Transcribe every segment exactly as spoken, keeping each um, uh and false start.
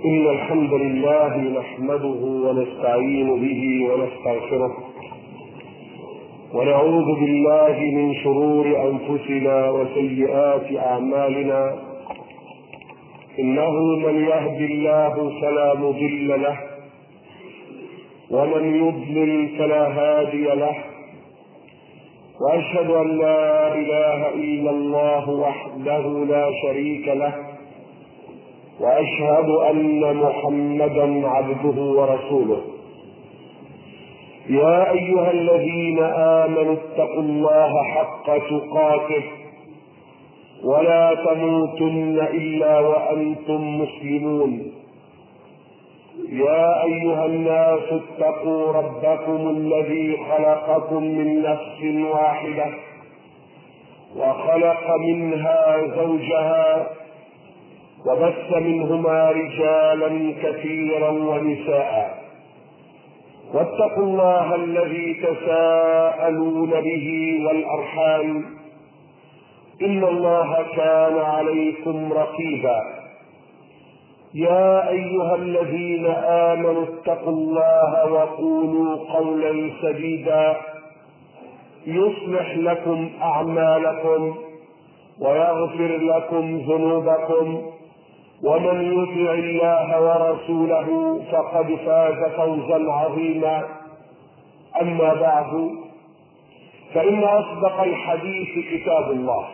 إن الحمد لله نحمده ونستعين به ونستغفره ونعوذ بالله من شرور أنفسنا وسيئات أعمالنا. إنه من يهد الله فلا مضل له ومن يضلل فلا هادي له، وأشهد أن لا إله إلا الله وحده لا شريك له، وأشهد أن محمدا عبده ورسوله. يا أيها الذين آمنوا اتقوا الله حق تقاته ولا تموتن إلا وأنتم مسلمون. يا أيها الناس اتقوا ربكم الذي خلقكم من نفس واحدة وخلق منها زوجها وبث منهما رجالا كثيرا ونساء، واتقوا الله الذي تساءلون به والأرحام إن الله كان عليكم رقيبا. يا أيها الذين آمنوا اتقوا الله وقولوا قولا سديدا يصلح لكم أعمالكم ويغفر لكم ذنوبكم، ومن يطع الله ورسوله فقد فاز فوزا عظيما. أما بعد، فإن أصدق الحديث كتاب الله،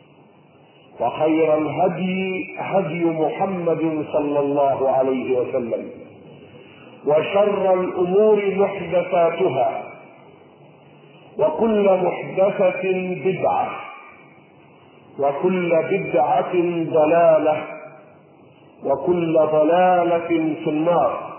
وخير الهدي هدي محمد صلى الله عليه وسلم، وشر الأمور محدثاتها، وكل محدثة بدعة، وكل بدعة ضلالة، وكل ضلالة في النار.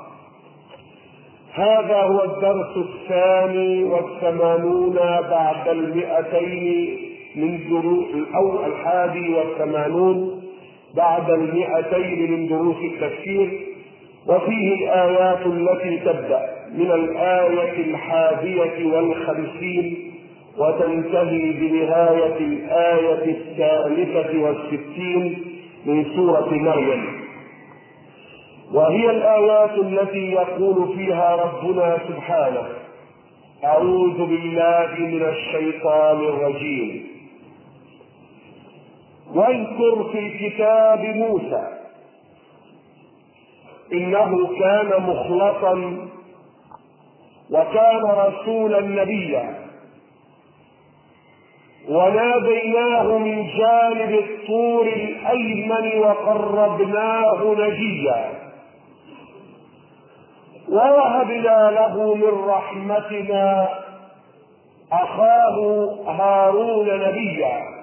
هذا هو الدرس الثاني والثمانون بعد المئتين من دروس أو الحادي والثمانون بعد المئتين من دروس التفسير، وفيه الآيات التي تبدأ من الآية الحادية والخمسين وتنتهي بنهاية الآية الثالثة والستين من سورة مريم، وهي الآيات التي يقول فيها ربنا سبحانه: أعوذ بالله من الشيطان الرجيم. واذكر في الكتاب موسى إنه كان مخلصا وكان رسولا نبيا، وناديناه من جانب الطور الأيمن وقربناه نجيا، ووهبنا له من رحمتنا أخاه هارون نبيا.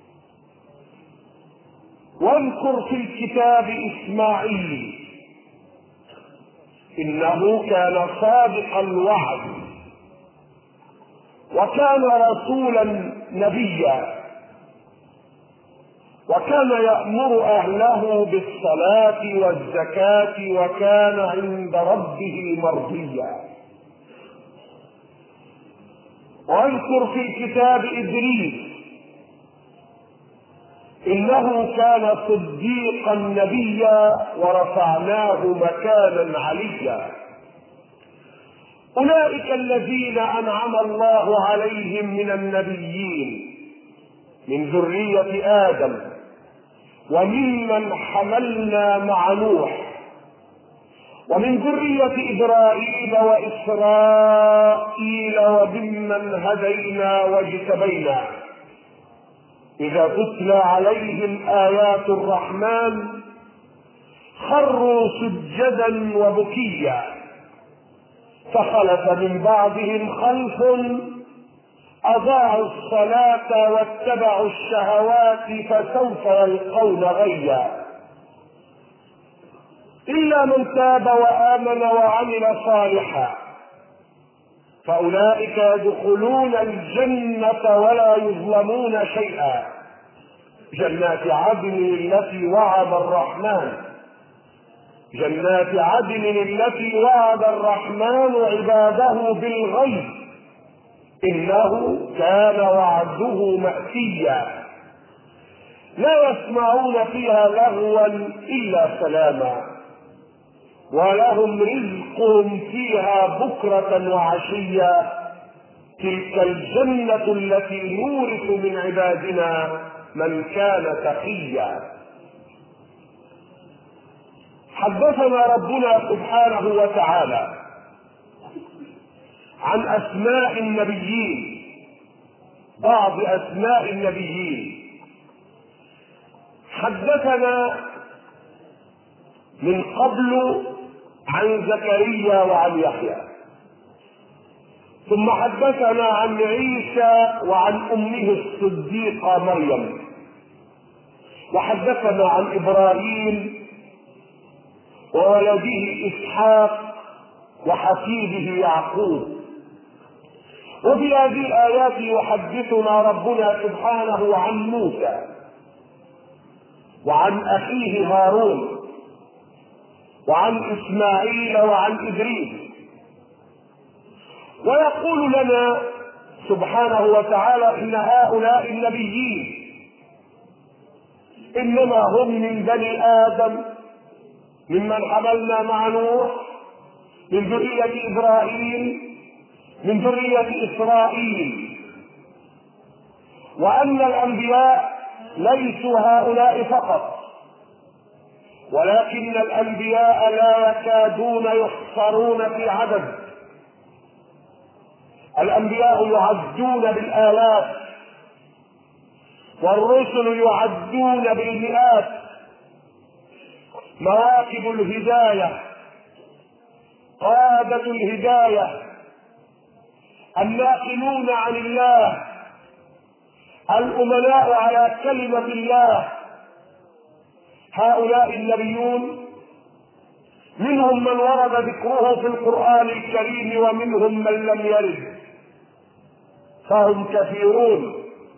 واذكر في الكتاب إسماعيل إنه كان صادق الوعد وكان رسولا نبيا، وكان يأمر أهله بالصلاة والزكاة وكان عند ربه مرضيا. واذكر في الكتاب إدريس إنه كان صديقا نبيا ورفعناه مكانا عليا. أولئك الذين أنعم الله عليهم من النبيين من ذرية آدم وممن حملنا مع نوح ومن ذرية إبراهيم وإسرائيل وممن هدينا واجتبينا، إذا تتلى عليهم آيات الرحمن خروا سجدا وبكيا، فخلف من بعضهم خلف أضاعوا الصلاة واتبعوا الشهوات فسوف يلقون غيا، إلا من تاب وآمن وعمل صالحا فأولئك يدخلون الجنة ولا يظلمون شيئا. جنات عدن التي وعد الرحمن جنات عدن التي وعد الرحمن عباده بالغيب إنه كان وعده مأتيا. لا يسمعون فيها لغوا إلا سلاما ولهم رزقهم فيها بكرة وعشيا تلك الجنة التي نورث من عبادنا من كان تقيا. حدثنا ربنا سبحانه وتعالى عن أسماء النبيين، بعض أسماء النبيين. حدثنا من قبل عن زكريا وعن يحيى، ثم حدثنا عن عيسى وعن أمه الصديقة مريم، وحدثنا عن إبراهيم وولده إسحاق وحفيده يعقوب. وفي هذه الآيات يحدثنا ربنا سبحانه عن موسى وعن أخيه هارون وعن إسماعيل وعن إدريس، ويقول لنا سبحانه وتعالى إن هؤلاء النبيين إنما هم من بني آدم ممن حملنا مع نوح، من ذرية إبراهيم، من ذرية إسرائيل، وأن الأنبياء ليسوا هؤلاء فقط، ولكن الأنبياء لا يكادون يحصرون في عدد. الأنبياء يعدون بالآلاف، والرسل يعدون بالمئات. مواكب الهداية، قادة الهداية، الناقلون عن الله، الأمناء على كلمة الله، هؤلاء النبيون منهم من ورد ذكره في القرآن الكريم ومنهم من لم يرد، فهم كثيرون.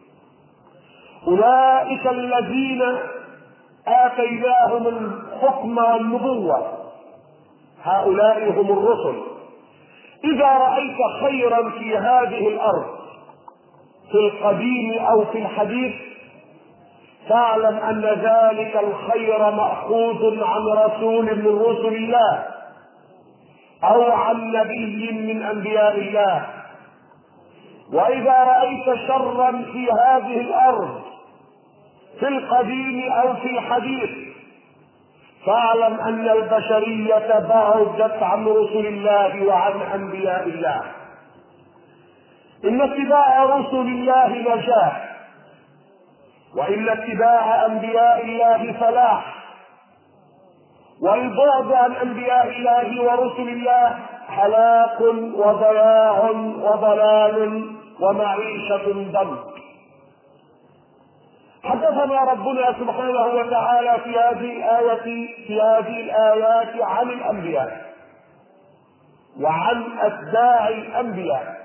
أولئك الذين آتيناهم الحكم والنبوة، هؤلاء هم الرسل. إذا رأيت خيرا في هذه الأرض في القديم أو في الحديث فاعلم أن ذلك الخير مأخوذ عن رسول من رسل الله أو عن نبي من أنبياء الله. وإذا رأيت شرا في هذه الأرض في القديم أو في الحديث فاعلم أن البشرية بعدت عن رسل الله وعن أنبياء الله. إن اتباع رسل الله نجاة، وإن اتباع أنبياء الله فلاح، والبعد عن أنبياء الله ورسل الله هلاك وضياع وضلال ومعيشة ضنك. حدثنا ربنا سبحانه وتعالى في هذه الآية في هذه الآيات عن الأنبياء وعن أتباع الأنبياء،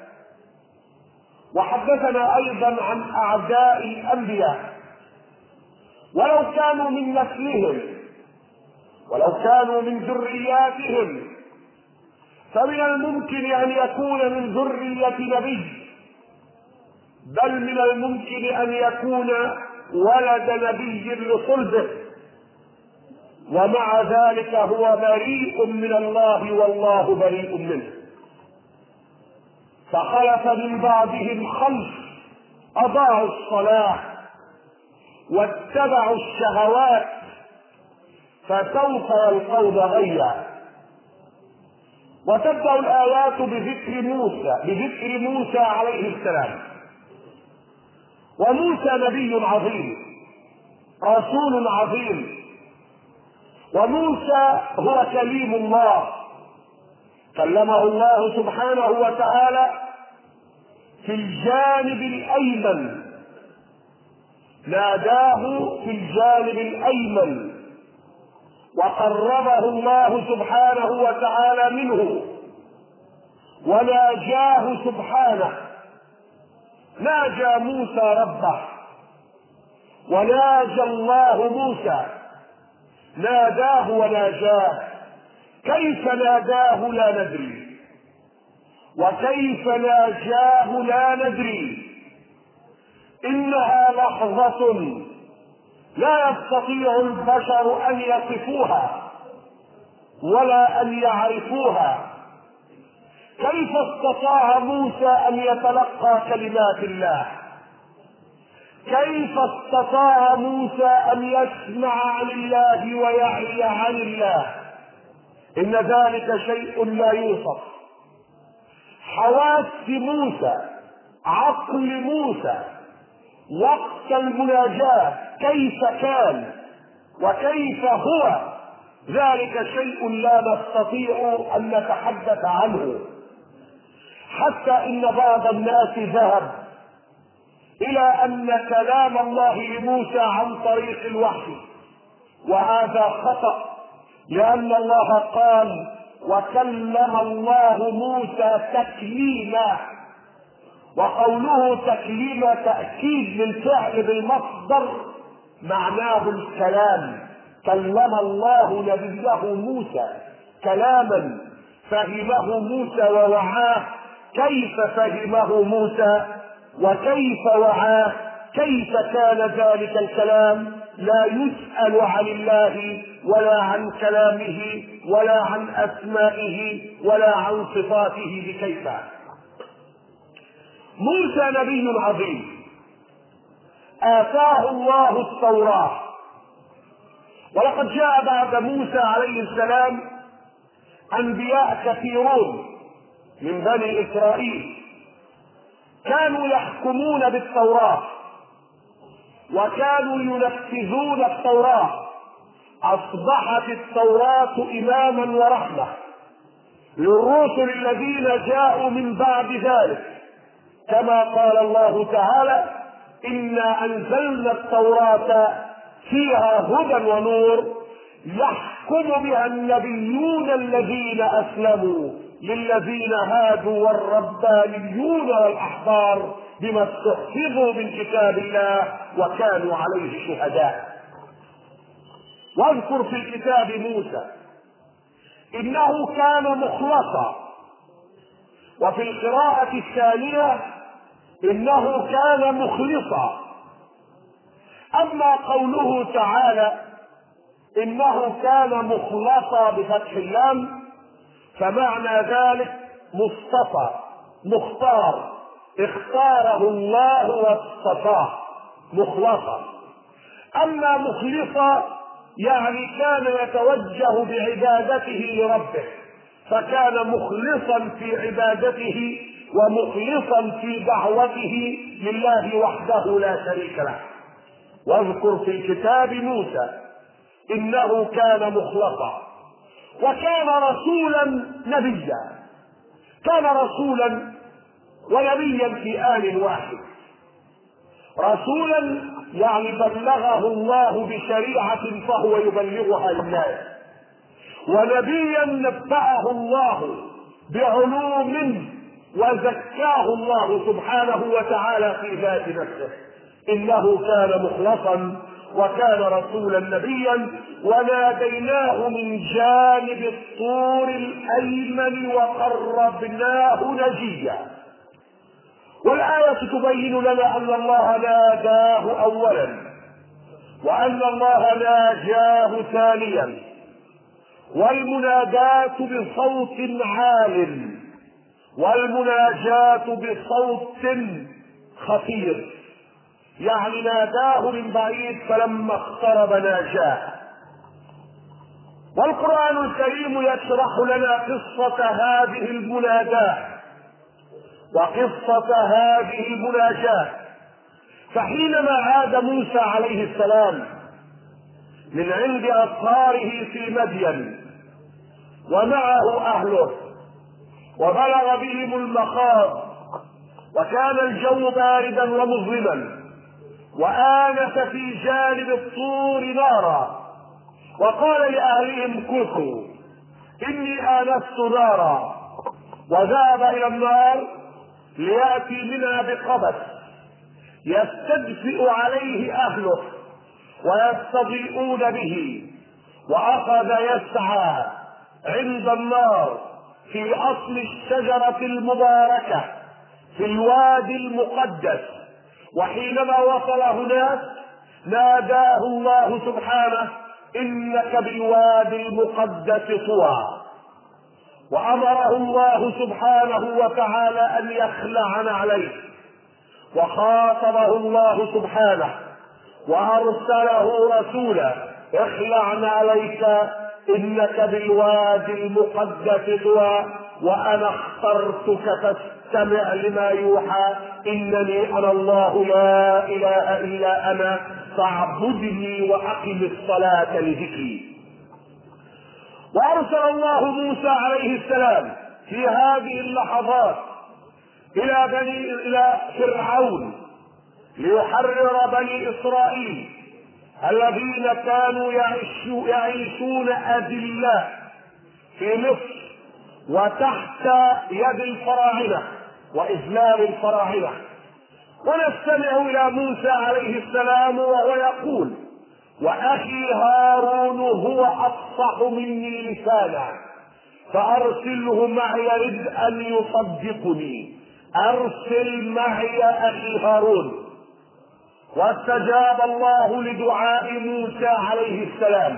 وحدثنا أيضا عن أعداء الأنبياء، ولو كانوا من نسلهم ولو كانوا من ذرياتهم فمن الممكن أن يكون من ذرية نبي، بل من الممكن أن يكون ولد نبي لصلبه، ومع ذلك هو بريء من الله والله بريء منه. فخلف من بعدهم خلف أضاعوا الصلاة واتبعوا الشهوات فسوف يلقون غيا. وتبدأ الآيات بذكر موسى بذكر موسى عليه السلام. وموسى نبي عظيم، رسول عظيم، وموسى هو كليم الله، كلمه الله سبحانه وتعالى في الجانب الأيمن، ناداه في الجانب الأيمن، وقربه الله سبحانه وتعالى منه وناجاه سبحانه. ناجى موسى ربه وناجى الله موسى، ناداه وناجاه. كيف ناداه لا ندري، وكيف ناجاه لا ندري. إنها لحظة لا يستطيع البشر أن يصفوها، ولا أن يعرفوها. كيف استطاع موسى أن يتلقى كلمات الله؟ كيف استطاع موسى أن يسمع عن الله ويعي عن الله؟ إن ذلك شيء لا يوصف. حواس موسى، عقل موسى وقت المناجاة كيف كان وكيف هو، ذلك شيء لا نستطيع أن نتحدث عنه. حتى إن بعض الناس ذهب إلى أن كلام الله لموسى عن طريق الوحي، وهذا خطأ، لأن الله قال وكلم الله موسى تكليما، وقوله تكليما تأكيد للفعل بالمصدر معناه الكلام. كلم الله نبيه موسى كلاما فهمه موسى ووعاه. كيف فهمه موسى وكيف وعاه؟ كيف كان ذلك الكلام؟ لا يسأل عن الله ولا عن كلامه ولا عن أسمائه ولا عن صفاته بكيف. موسى نبي عظيم آتاه الله التوراة، ولقد جاء بعد موسى عليه السلام أنبياء كثيرون من بني إسرائيل كانوا يحكمون بالتوراة وكانوا ينفذون التوراة. أصبحت التوراة إماما ورحمة للرسل الذين جاءوا من بعد ذلك، كما قال الله تعالى إنا أنزلنا التوراة فيها هدى ونور يحكم بها النبيون الذين أسلموا للذين هادوا والربانيون والأحبار بما استحفظوا من كتاب الله وكانوا عليه شهداء. واذكر في الكتاب موسى إنه كان مخلصا، وفي القراءة الثانية إنه كان مخلصا. أما قوله تعالى إنه كان مخلصا بفتح اللام فمعنى ذلك مصطفى مختار، اختاره الله واصطفاه مخلصا. أما مخلصا يعني كان يتوجه بعبادته لربه، فكان مخلصا في عبادته ومخلصا في دعوته لله وحده لا شريك له. واذكر في الكتاب موسى إنه كان مخلصا وكان رسولا نبيا. كان رسولا ونبيا في آن واحد. رسولا يعني بلغه الله بشريعة فهو يبلغها للناس، ونبيا نبأه الله بعلوم وزكاه الله سبحانه وتعالى في ذات نفسه. إنه كان مخلصا وكان رسولا نبيا وناديناه من جانب الطور الأيمن وقربناه نجيا. والآية تبين لنا أن الله ناداه أولا وأن الله ناجاه ثانيا، والمناداة بصوت عال والمناجاة بصوت خفير، يعني ناداه من بعيد فلما اقترب ناجاه. والقرآن الكريم يشرح لنا قصة هذه المناداة وقصة هذه المناجاة. فحينما عاد موسى عليه السلام من عند أصهاره في مدين ومعه أهله وبلغ بهم المخاض وكان الجو باردا ومظلما، وآنس في جانب الطور نارا وقال لأهلهم كثوا إني آنست نارا، وذهب إلى النار ليأتي منها بقبس يستدفئ عليه أهله ويستضيئون به، وأخذ يسعى عند النار في أصل الشجرة المباركة في الوادي المقدس. وحينما وصل هناك ناداه الله سبحانه إنك بالوادي المقدس طوى، وأمره الله سبحانه وتعالى أن يخلع عليه، وخاطبه الله سبحانه وأرسله رسولا: اخلع عليك إنك بالوادي المقدس طوى وأنا اخترتك فاستمع لما يوحى إنني أنا الله لا إله إلا أنا فاعبدني وأقم الصلاة لذكري. وأرسل الله موسى عليه السلام في هذه اللحظات إلى بني إلى فرعون ليحرر بني إسرائيل الذين كانوا يعيشون أذلاء في مصر وتحت يد الفراعنة وإذلال الفراعنة. ونستمع إلى موسى عليه السلام وهو يقول: وأخي هارون هو أفصح مني لسانا فأرسله معي رد أن يصدقني. أرسل معي أخي هارون. واستجاب الله لدعاء موسى عليه السلام،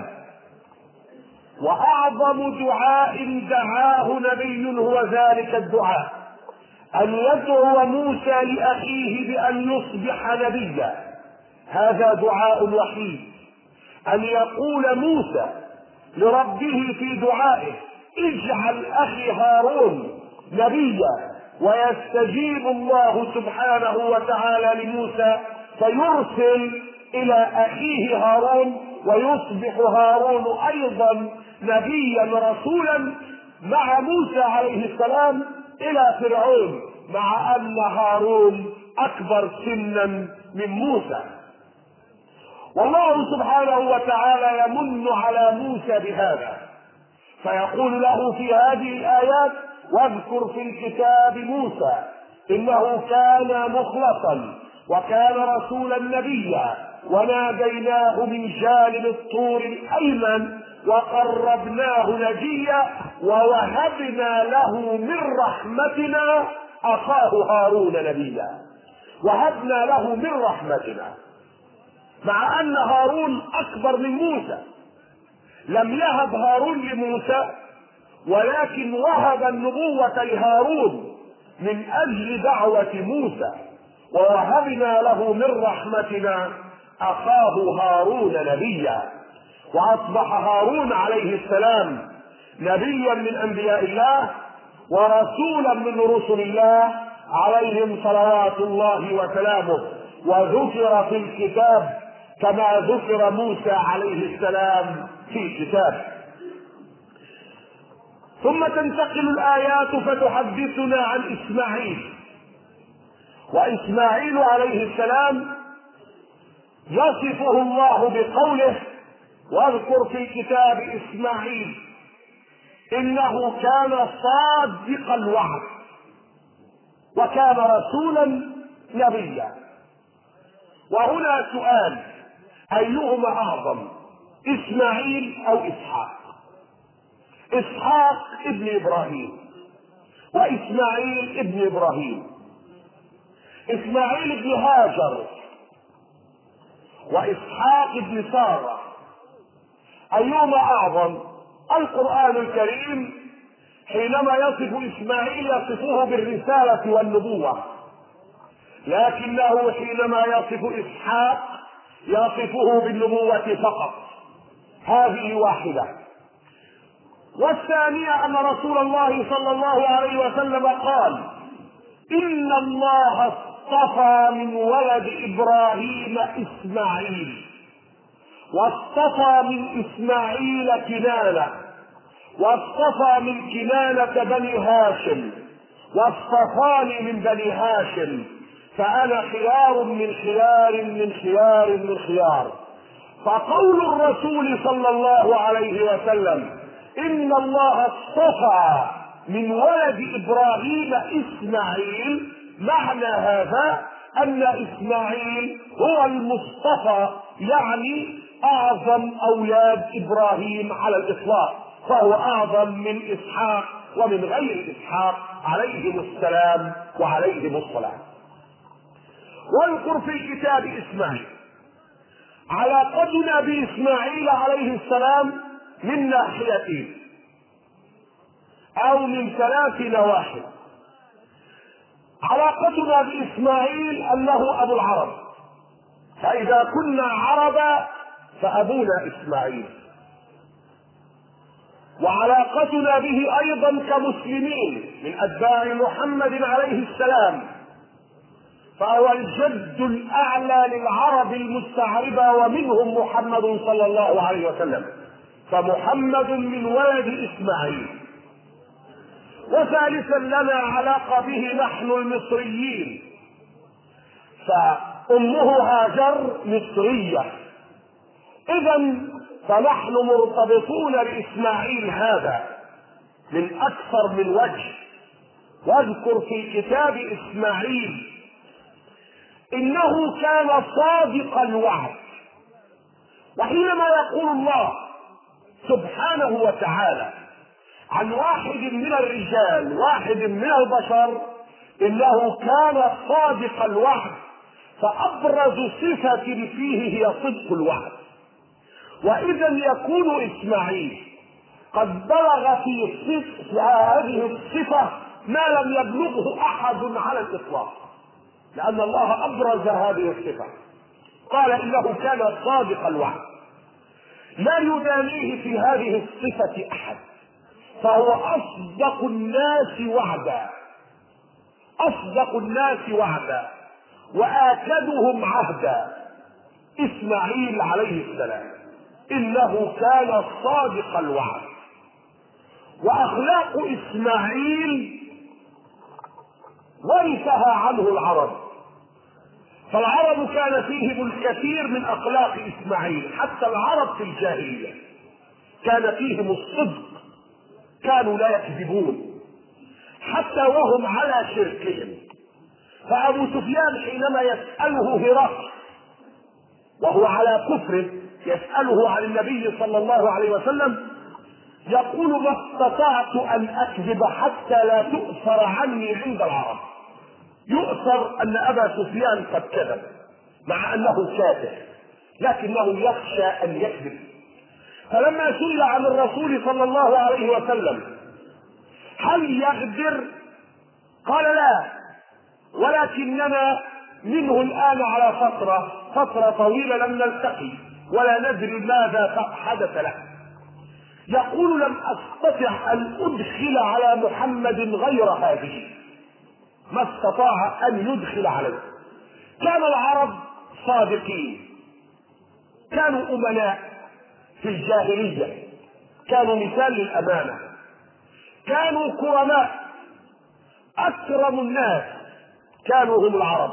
وأعظم دعاء دعاه نبي هو ذلك الدعاء: أن يدعو موسى لأخيه بأن يصبح نبيا. هذا دعاء وحيد، أن يقول موسى لربه في دعائه: اجعل أخي هارون نبيا، ويستجيب الله سبحانه وتعالى لموسى فيرسل إلى أخيه هارون، ويصبح هارون أيضا نبيا رسولا مع موسى عليه السلام إلى فرعون، مع أن هارون أكبر سنا من موسى. والله سبحانه وتعالى يمن على موسى بهذا، فيقول له في هذه الآيات: واذكر في الكتاب موسى إنه كان مخلصا وكان رسولا نبيا وناديناه من جانب الطور الأيمن وقربناه نجيا ووهبنا له من رحمتنا أخاه هارون نبيا. وهبنا له من رحمتنا، مع أن هارون أكبر من موسى. لم يهب هارون لموسى، ولكن وهب النبوة لهارون من أجل دعوة موسى. ووهبنا له من رحمتنا أخاه هارون نبيا. وأصبح هارون عليه السلام نبيا من أنبياء الله ورسولا من رسل الله عليهم صلوات الله وسلامه. وذكر في الكتاب كما ذكر موسى عليه السلام في كتابه. ثم تنتقل الآيات فتحدثنا عن إسماعيل. وإسماعيل عليه السلام يصفه الله بقوله: واذكر في الكتاب إسماعيل إنه كان صادق الوعد وكان رسولا نبيا. وهنا سؤال: أيهما أعظم، إسماعيل أو إسحاق؟ إسحاق ابن إبراهيم وإسماعيل ابن إبراهيم. إسماعيل ابن هاجر وإسحاق ابن سارة. أيهما أعظم؟ القرآن الكريم حينما يصف إسماعيل يصفه بالرسالة والنبوة، لكنه حينما يصف إسحاق يصفه بالنبوة فقط. هذه واحدة. والثانية أن رسول الله صلى الله عليه وسلم قال: إن الله اصطفى من ولد إبراهيم إسماعيل، واصطفى من إسماعيل كنانة، واصطفى من كنانة بني هاشم، واصطفاني من بني هاشم، فأنا خيار من خيار من خيار من خيار. فقول الرسول صلى الله عليه وسلم: إن الله اصطفى من ولد إبراهيم إسماعيل، معنى هذا أن إسماعيل هو المصطفى، يعني أعظم أولاد إبراهيم على الإطلاق، فهو أعظم من إسحاق ومن غير إسحاق عليهم السلام وعليهم الصلاة. واذكر في الكتاب إسماعيل. علاقتنا بإسماعيل عليه السلام من ناحيتين أو من ثلاث نواحي. علاقتنا بإسماعيل أنه أبو العرب، فإذا كنا عربا فأبونا إسماعيل. وعلاقتنا به أيضا كمسلمين من أتباع محمد عليه السلام، فهو الجد الأعلى للعرب المستعربة، ومنهم محمد صلى الله عليه وسلم، فمحمد من ولد إسماعيل. وثالثا لنا علاقة به نحن المصريين، فأمه هاجر مصرية، إذا فنحن مرتبطون بإسماعيل هذا من أكثر من وجه. واذكر في كتاب إسماعيل إنه كان صادق الوعد. وحينما يقول الله سبحانه وتعالى عن واحد من الرجال، واحد من البشر، إنه كان صادق الوعد، فأبرز صفة فيه هي صدق الوعد. وإذا يكون إسماعيل قد بلغ في هذه الصفة ما لم يبلغه أحد على الإطلاق، لأن الله أبرز هذه الصفة، قال إنه كان صادق الوعد، لا يدانيه في هذه الصفة أحد، فهو أصدق الناس وعدا، أصدق الناس وعدا وآكدهم عهدا. إسماعيل عليه السلام إنه كان صادق الوعد. وأخلاق إسماعيل ورثها عنه العرب، فالعرب كان فيهم الكثير من أخلاق إسماعيل. حتى العرب في الجاهلية كان فيهم الصدق، كانوا لا يكذبون حتى وهم على شركهم. فأبو سفيان حينما يسأله هرقل وهو على كفره، يسأله عن النبي صلى الله عليه وسلم، يقول ما استطعت أن أكذب حتى لا تؤثر عني عند العرب. يؤثر أن أبا سفيان قد كذب مع أنه كافر، لكنه يخشى أن يكذب. فلما سئل عن الرسول صلى الله عليه وسلم هل يغدر، قال لا، ولكننا منه الآن على فترة فترة طويلة لم نلتقي ولا ندري ماذا حدث له. يقول لم أستطع أن أدخل على محمد غير هذه، ما استطاع أن يدخل عليه. كان العرب صادقين، كانوا أمناء في الجاهلية، كانوا مثال للأمانة، كانوا كرماء، أكرم الناس كانوا هم العرب.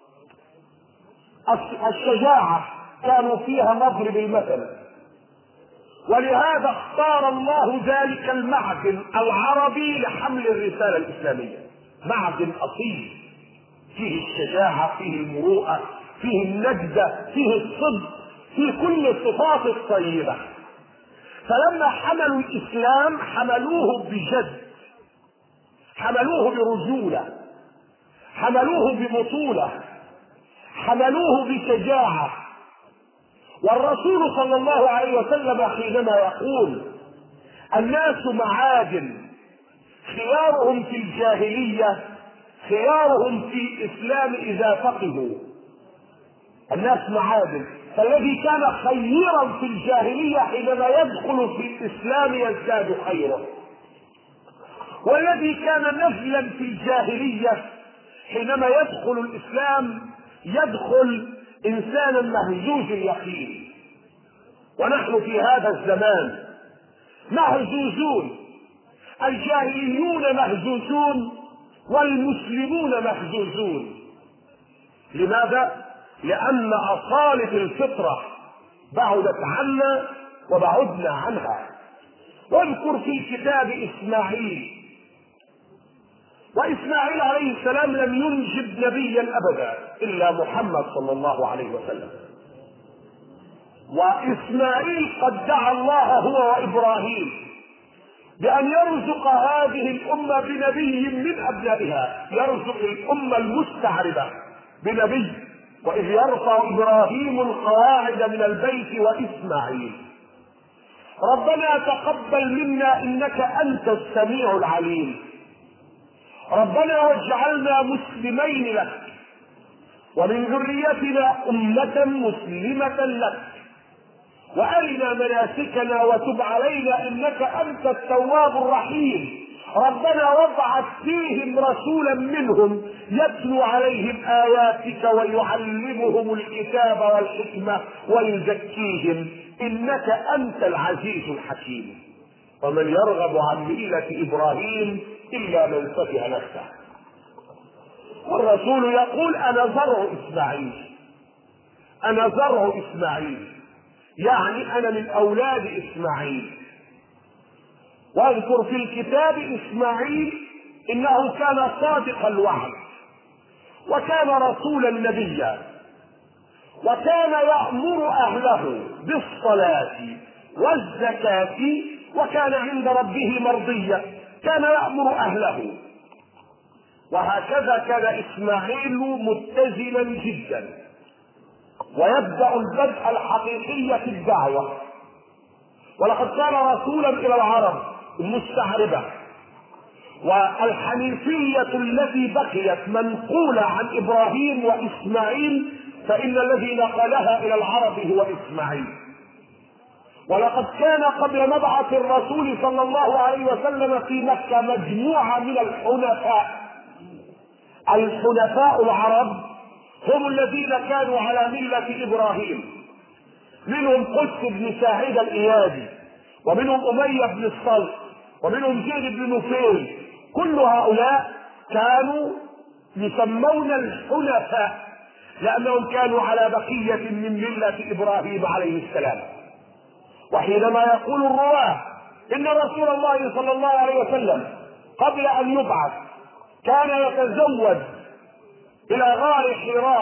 الشجاعة كانوا فيها مضرب المثل، ولهذا اختار الله ذلك المعدن العربي لحمل الرسالة الإسلامية. معدن أصيل فيه الشجاعة، فيه المروءة، فيه النجدة، فيه الصدق، فيه كل الصفات الطيبة. فلما حملوا الإسلام حملوه بجد، حملوه برجولة، حملوه ببطولة، حملوه بشجاعة. والرسول صلى الله عليه وسلم حينما يقول الناس معادن، خيارهم في الجاهلية خيارهم في الإسلام إذا فقهوا. الناس معادن، فالذي كان خيرا في الجاهلية حينما يدخل في الإسلام يزداد خيرا، والذي كان نزلا في الجاهلية حينما يدخل الإسلام يدخل إنسانا مهزوز اليقين. ونحن في هذا الزمان مهزوزون، الجاهليون مهزوزون والمسلمون مهزوزون. لماذا؟ لأن أصالة الفطرة بعدت عنا وبعدنا عنها. واذكر في كتاب إسماعيل، وإسماعيل عليه السلام لم ينجب نبيا أبدا إلا محمد صلى الله عليه وسلم. وإسماعيل قد دعا الله هو وإبراهيم بأن يرزق هذه الأمة بنبي من أبنائها، يرزق الأمة المستعربة بنبي وإذ يرفع إبراهيم القواعد من البيت وإسماعيل. ربنا تقبل منا إنك أنت السميع العليم. ربنا واجعلنا مسلمين لك ومن ذريتنا أمة مسلمة لك وأرنا مناسكنا وتب علينا إنك أنت التواب الرحيم. ربنا وابعث فيهم رسولا منهم يتلو عليهم آياتك ويعلمهم الكتاب والحكمة ويزكيهم إنك أنت العزيز الحكيم. ومن يرغب عن ملة إبراهيم إلا من سفه نفسه. والرسول يقول أنا زرع إسماعيل، أنا زرع إسماعيل، يعني أنا من أولاد إسماعيل. واذكر في الكتاب إسماعيل إنه كان صادق الوعد وكان رسولا نبيا وكان يأمر أهله بالصلاة والزكاة وكان عند ربه مرضيا، كان يأمر أهله. وهكذا كان إسماعيل متزنا جدا ويبدأ البدء الحقيقي في الدعوة. ولقد كان رسولا إلى العرب المستعربة، والحنيفية التي بقيت منقولة عن إبراهيم وإسماعيل فإن الذي نقلها إلى العرب هو إسماعيل. ولقد كان قبل مبعث الرسول صلى الله عليه وسلم في مكة مجموعة من الحنفاء. الحنفاء العرب هم الذين كانوا على ملة إبراهيم، منهم قدس بن ساعد الإيادي ومنهم أمية بن الصلت ومنهم زيد بن نفيل. كل هؤلاء كانوا يسمون الحنفاء لأنهم كانوا على بقية من ملة إبراهيم عليه السلام. وحينما يقول الرواة إن رسول الله صلى الله عليه وسلم قبل أن يبعث كان يتزود إلى غار حراء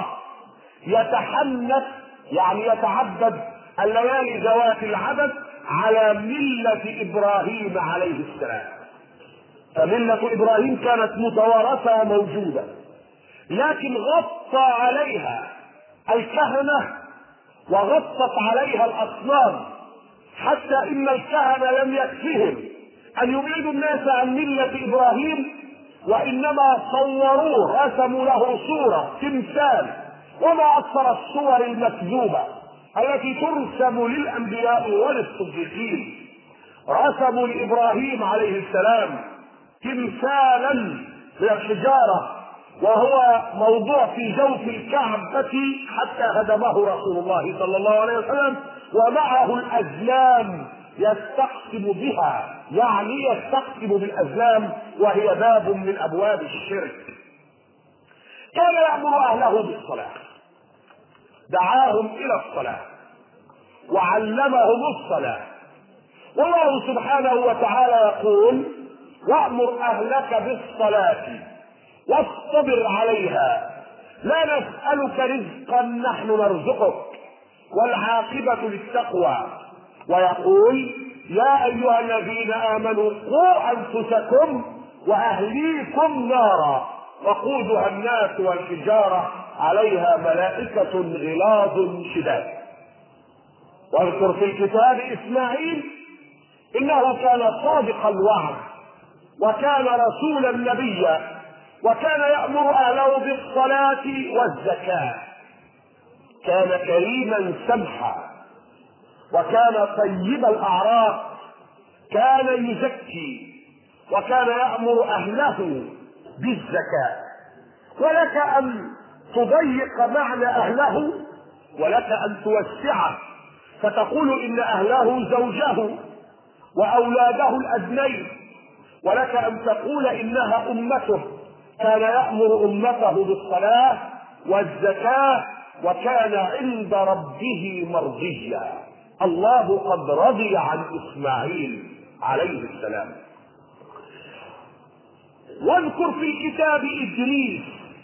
يتحنث يعني يتعبد الليالي ذوات العدد على ملة إبراهيم عليه السلام. فملة إبراهيم كانت متوارثة موجودة، لكن غطى عليها الكهنة وغطت عليها الأصنام، حتى إن الكهنة لم يكفهم أن يبعدوا الناس عن ملة إبراهيم، وإنما صوروه، رسموا له صورة تمثال، وما أكثر الصور المكذوبة التي ترسم للأنبياء وللصديقين. رسموا لإبراهيم عليه السلام تمثالا من الحجارة وهو موضوع في جوف الكعبة حتى هدمه رسول الله صلى الله عليه وسلم، ومعه الأزلام يستقسم بها، يعني يستقسم بالأزلام وهي باب من أبواب الشرك. كان يأمر أهله بالصلاة، دعاهم إلى الصلاة وعلمهم الصلاة. والله سبحانه وتعالى يقول وأمر أهلك بالصلاة واصطبر عليها لا نسألك رزقا نحن نرزقك والعاقبة للتقوى. ويقول يا أيها الذين آمنوا قوا أنفسكم وأهليكم نارا وقودها الناس والحجارة عليها ملائكة غلاظ شداد. واذكر في الكتاب إسماعيل إنه كان صادق الوعد وكان رسولا نبيا وكان يأمر أهله بالصلاة والزكاة. كان كريما سمحا وكان طيب الأعراق، كان يزكي وكان يأمر أهله بالزكاة. ولك أن تضيق معنى أهله ولك أن توسعه فتقول إن أهله زوجه وأولاده الأبنين، ولك أن تقول إنها أمته، كان يأمر أمته بالصلاة والزكاة وكان عند ربه مرضيا. الله قد رضي عن إسماعيل عليه السلام. واذكر في الكتاب إدريس.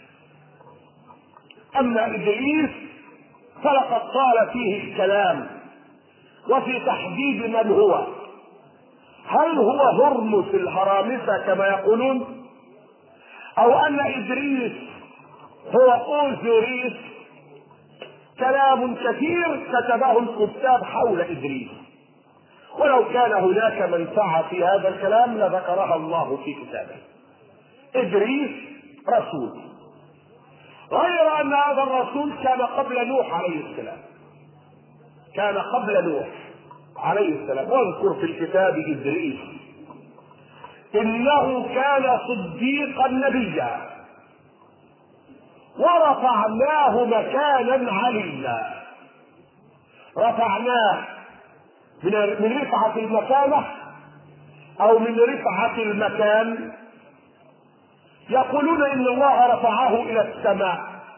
أما إدريس فلقد طال فيه الكلام وفي تحديد من هو. هل هو هرمس الهرامسة كما يقولون، أو أن إدريس هو أوزوريس كلام كثير كتبه الكتاب حول إدريس، ولو كان هناك منفعة في هذا الكلام لذكرها الله في كتابه. إدريس رسول، غير أن هذا الرسول كان قبل نوح عليه السلام، كان قبل نوح عليه السلام. واذكر في الكتاب إدريس إنه كان صديقا نبيا ورفعناه مكانا عليا. رفعناه من رفعة المكانة أو من رفعة المكان. يقولون إن الله رفعه إلى السماء،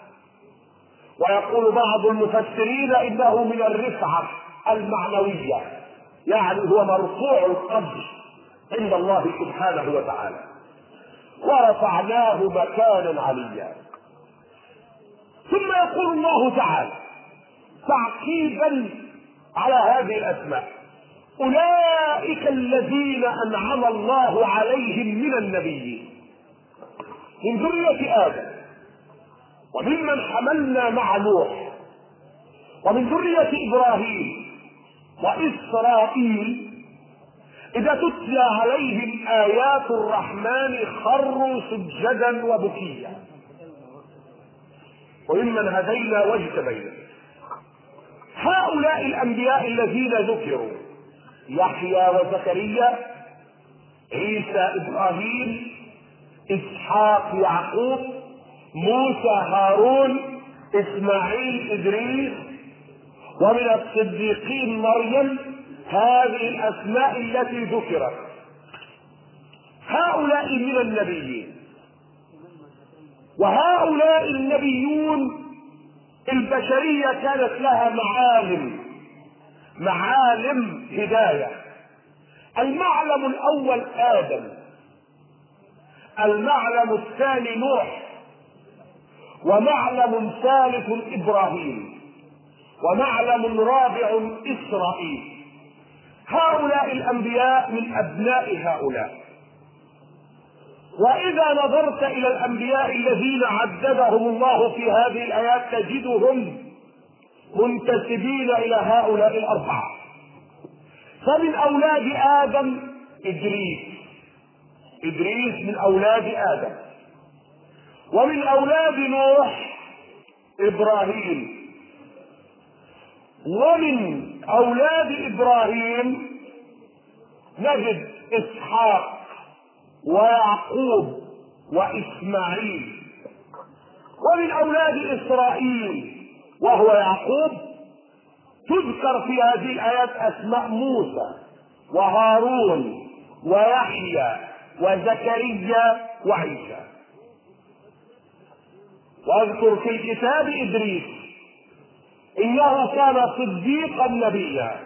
ويقول بعض المفسرين إنه من الرفعة المعنوية، يعني هو مرفوع القدر عند الله سبحانه وتعالى. ورفعناه مكانا عليا. ثم يقول الله تعالى تعقيبا على هذه الأسماء: أولئك الذين أنعم الله عليهم من النبيين من ذرية آدم وممن حملنا مع نوح ومن ذرية إبراهيم وإسرائيل إذا تتلى عليهم آيات الرحمن خروا سجدا وبكيا وممن هدينا واجتبينا. هؤلاء الأنبياء الذين ذكروا: يحيى وزكريا، عيسى إبراهيم، إسحاق يعقوب، موسى هارون، إسماعيل إدريس، ومن الصديقين مريم. هذه الأسماء التي ذكرت هؤلاء من النبيين. وهؤلاء النبيون البشرية كانت لها معالم معالم هداية. المعلم الأول آدم، المعلم الثاني نوح، ومعلم ثالث إبراهيم، ومعلم رابع إسرائيل. هؤلاء الأنبياء من أبناء هؤلاء. وإذا نظرت إلى الأنبياء الذين عددهم الله في هذه الآيات تجدهم منتسبين إلى هؤلاء الأربعة. فمن أولاد آدم إدريس، إدريس من أولاد آدم. ومن أولاد نوح إبراهيم. ومن أولاد إبراهيم نجد إسحاق ويعقوب وإسماعيل. ومن أولاد إسرائيل وهو يعقوب تذكر في هذه الآيات أسماء موسى وهارون ويحيى وزكريا وعيسى. واذكر في الكتاب إدريس إنه كان صديقا نبيا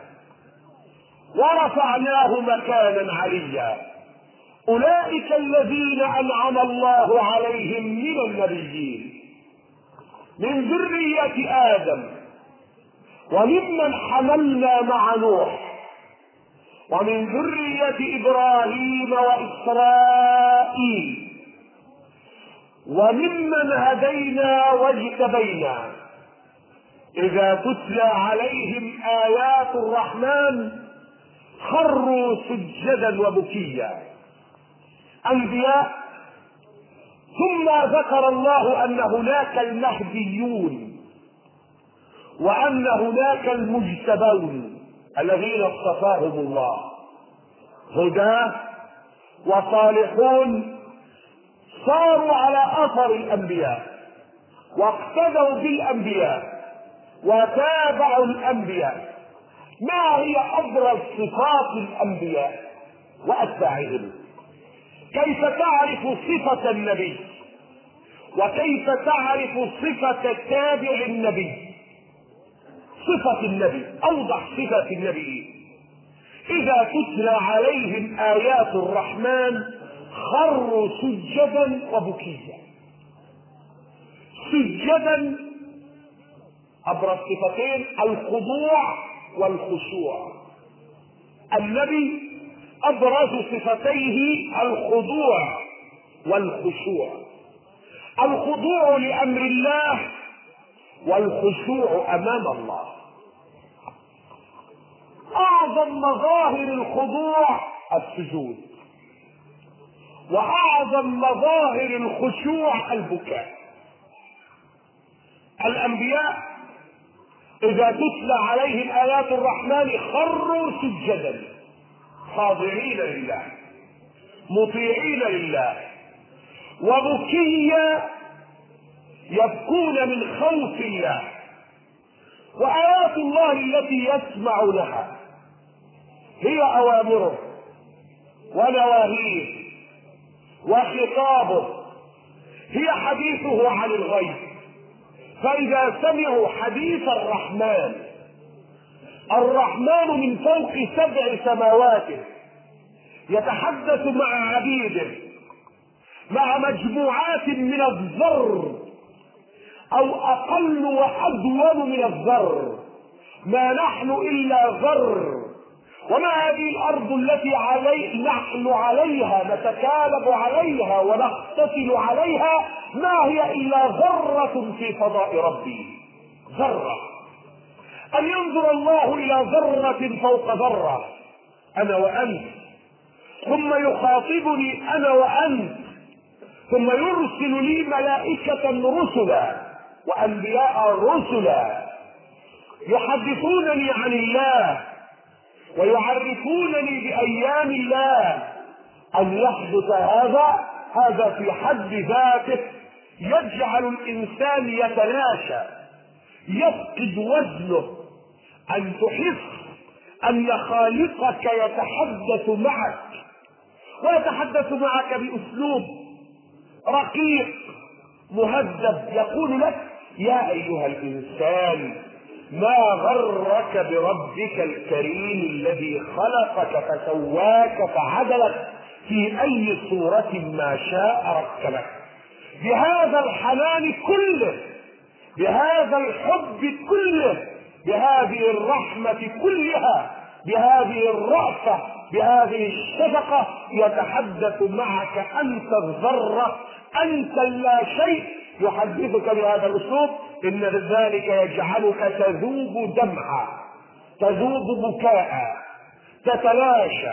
ورفعناه مكانا عليا. أولئك الذين أنعم الله عليهم من النبيين من ذرية آدم وممن حملنا مع نوح ومن ذرية إبراهيم وإسرائيل وممن هدينا واجتبينا إذا تتلى عليهم آيات الرحمن خروا سجدا وبكيا. أنبياء. ثم ذكر الله أن هناك المهديون وأن هناك المجتبون الذين اصطفاهم الله، هداة وصالحون صاروا على أثر الأنبياء واقتدوا بالأنبياء وتابعوا الأنبياء. ما هي أبرز صفات الأنبياء وأتباعهم؟ كيف تعرف صفة النبي وكيف تعرف صفة تابع النبي؟ صفة النبي، أوضح صفة النبي: إذا تتلى عليهم آيات الرحمن خروا سجدا وبكيا. سجدا أبرز صفتين: الخضوع والخشوع. النبي أبرز صفتيه الخضوع والخشوع. الخضوع لأمر الله والخشوع امام الله. اعظم مظاهر الخضوع السجود، واعظم مظاهر الخشوع البكاء. الانبياء اذا تتلى عليهم ايات الرحمن خروا سجدا خاضعين لله مطيعين لله، وبكيا يبكون من خوف الله. وآيات الله التي يسمع لها هي أوامره ونواهيه وخطابه، هي حديثه عن الغيب. فإذا سمعوا حديث الرحمن، الرحمن من فوق سبع سماوات يتحدث مع عبيده مع مجموعات من الذر او اقل وادون من الذر، ما نحن الا ذر. وما هذه الارض التي علي نحن عليها نتكالب عليها ونقتتل عليها، ما هي الا ذرة في فضاء ربي. ذرة، ان ينظر الله الى ذرة فوق ذرة، انا وانت، ثم يخاطبني انا وانت، ثم يرسل لي ملائكة رسلا وانبياء رسلا يحدثونني عن الله ويعرفونني بايام الله. ان يحدث هذا هذا في حد ذاته يجعل الانسان يتلاشى، يفقد وزنه. ان تحس ان خالقك يتحدث معك، ويتحدث معك باسلوب رقيق مهذب، يقول لك: يا ايها الانسان ما غرك بربك الكريم الذي خلقك فسواك فعدلك في اي صورة ما شاء ركبك. بهذا الحنان كله، بهذا الحب كله، بهذه الرحمة كلها، بهذه الرأفة، بهذه الشفقة يتحدث معك أنت الذرة، أنت لا شيء، يحدثك بهذا الأسلوب. إن ذلك يجعلك تذوب دمعا، تذوب بكاء، تتلاشى.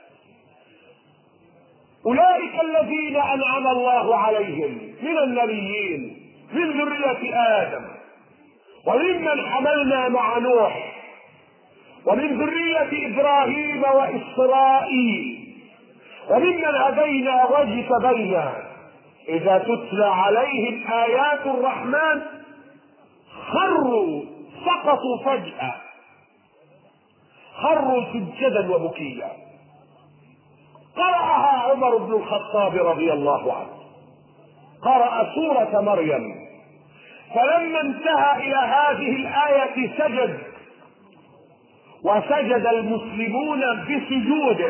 أولئك الذين أنعم الله عليهم من النبيين من ذرية آدم، وممن حملنا مع نوح، ومن ذرية إبراهيم وإسرائيل، وممن هدينا واجتبينا. إذا تتلى عليهم آيات الرحمن خروا، سقطوا فجأة، خروا سجدا وبكيا. قرأها عمر بن الخطاب رضي الله عنه، قرأ سورة مريم، فلما انتهى إلى هذه الآية سجد، وسجد المسلمون بسجوده.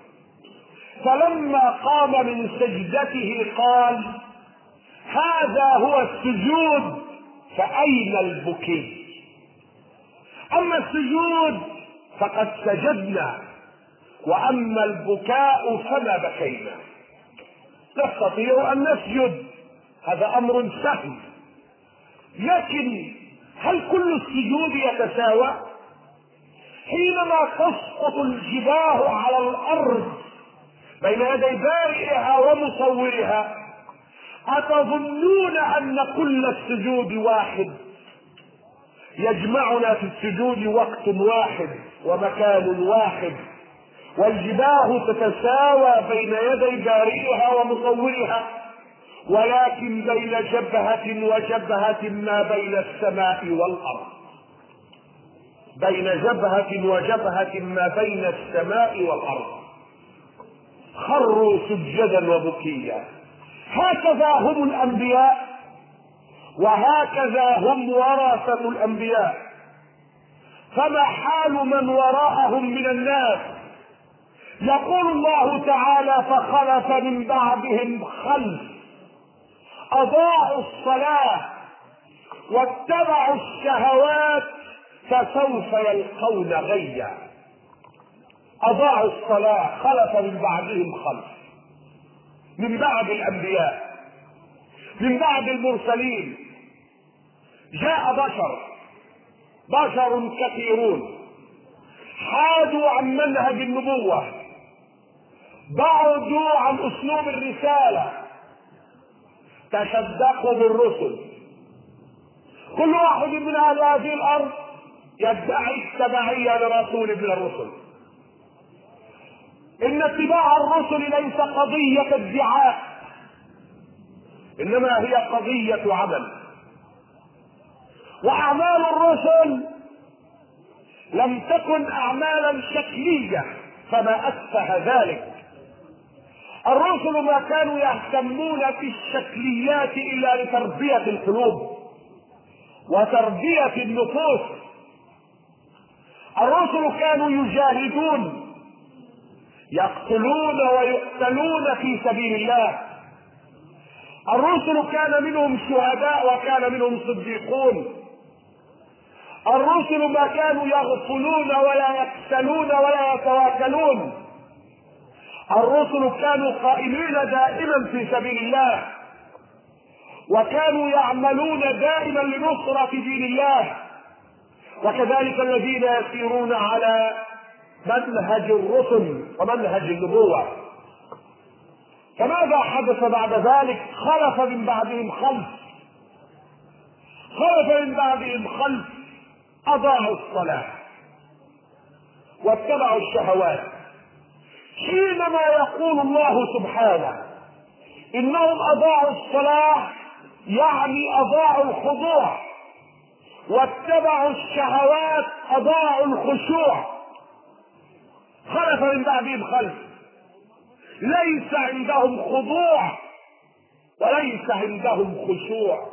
فلما قام من سجدته قال: هذا هو السجود فأين البكي؟ أما السجود فقد سجدنا، وأما البكاء فما بكينا. نستطيع أن نسجد، هذا أمر سهل، لكن هل كل السجود يتساوى؟ حينما تسقط الجباه على الأرض بين يدي بارئها ومصورها، أتظنون أن كل السجود واحد؟ يجمعنا في السجود وقت واحد ومكان واحد، والجباه تتساوى بين يدي بارئها ومصورها، ولكن بين جبهة وجبهة ما بين السماء والأرض، بين جبهة وجبهة ما بين السماء والأرض. خروا سجدا وبكيا. هكذا هم الأنبياء، وهكذا هم ورثة الأنبياء. فما حال من وراءهم من الناس؟ يقول الله تعالى: فخلف من بعدهم خلف أضاعوا الصلاة واتبعوا الشهوات فسوف يلقون غيا. أضاعوا الصلاة، خلف من بعدهم خلف، من بعد الأنبياء، من بعد المرسلين، جاء بشر بشر كثيرون حادوا عن منهج النبوة، بعدوا عن اسلوب الرسالة، تشدقوا بالرسل. كل واحد من اهل هذه الارض يدعي التبعية لرسول من الرسل. ان اتباع الرسل ليس قضية ادعاء، انما هي قضية عمل. واعمال الرسل لم تكن اعمالا شكلية فما اسفه ذلك. الرسل ما كانوا يهتمون في الشكليات الا لتربية القلوب وتربية النفوس. الرسل كانوا يجاهدون، يقتلون ويقتلون في سبيل الله. الرسل كان منهم شهداء وكان منهم صديقون. الرسل ما كانوا يغفلون ولا يكسلون ولا يتواكلون. الرسل كانوا قائمين دائما في سبيل الله، وكانوا يعملون دائما لنصرة دين الله. وكذلك الذين يسيرون على منهج الرسل ومنهج النبوة. فماذا حدث بعد ذلك؟ خلف من بعدهم خلف خلف من بعدهم خلف اضاعوا الصلاة واتبعوا الشهوات. حينما يقول الله سبحانه انهم اضاعوا الصلاة، يعني اضاعوا الخضوع، واتبعوا الشهوات اضاعوا الخشوع. خلف من بعدهم خلف، ليس عندهم خضوع وليس عندهم خشوع.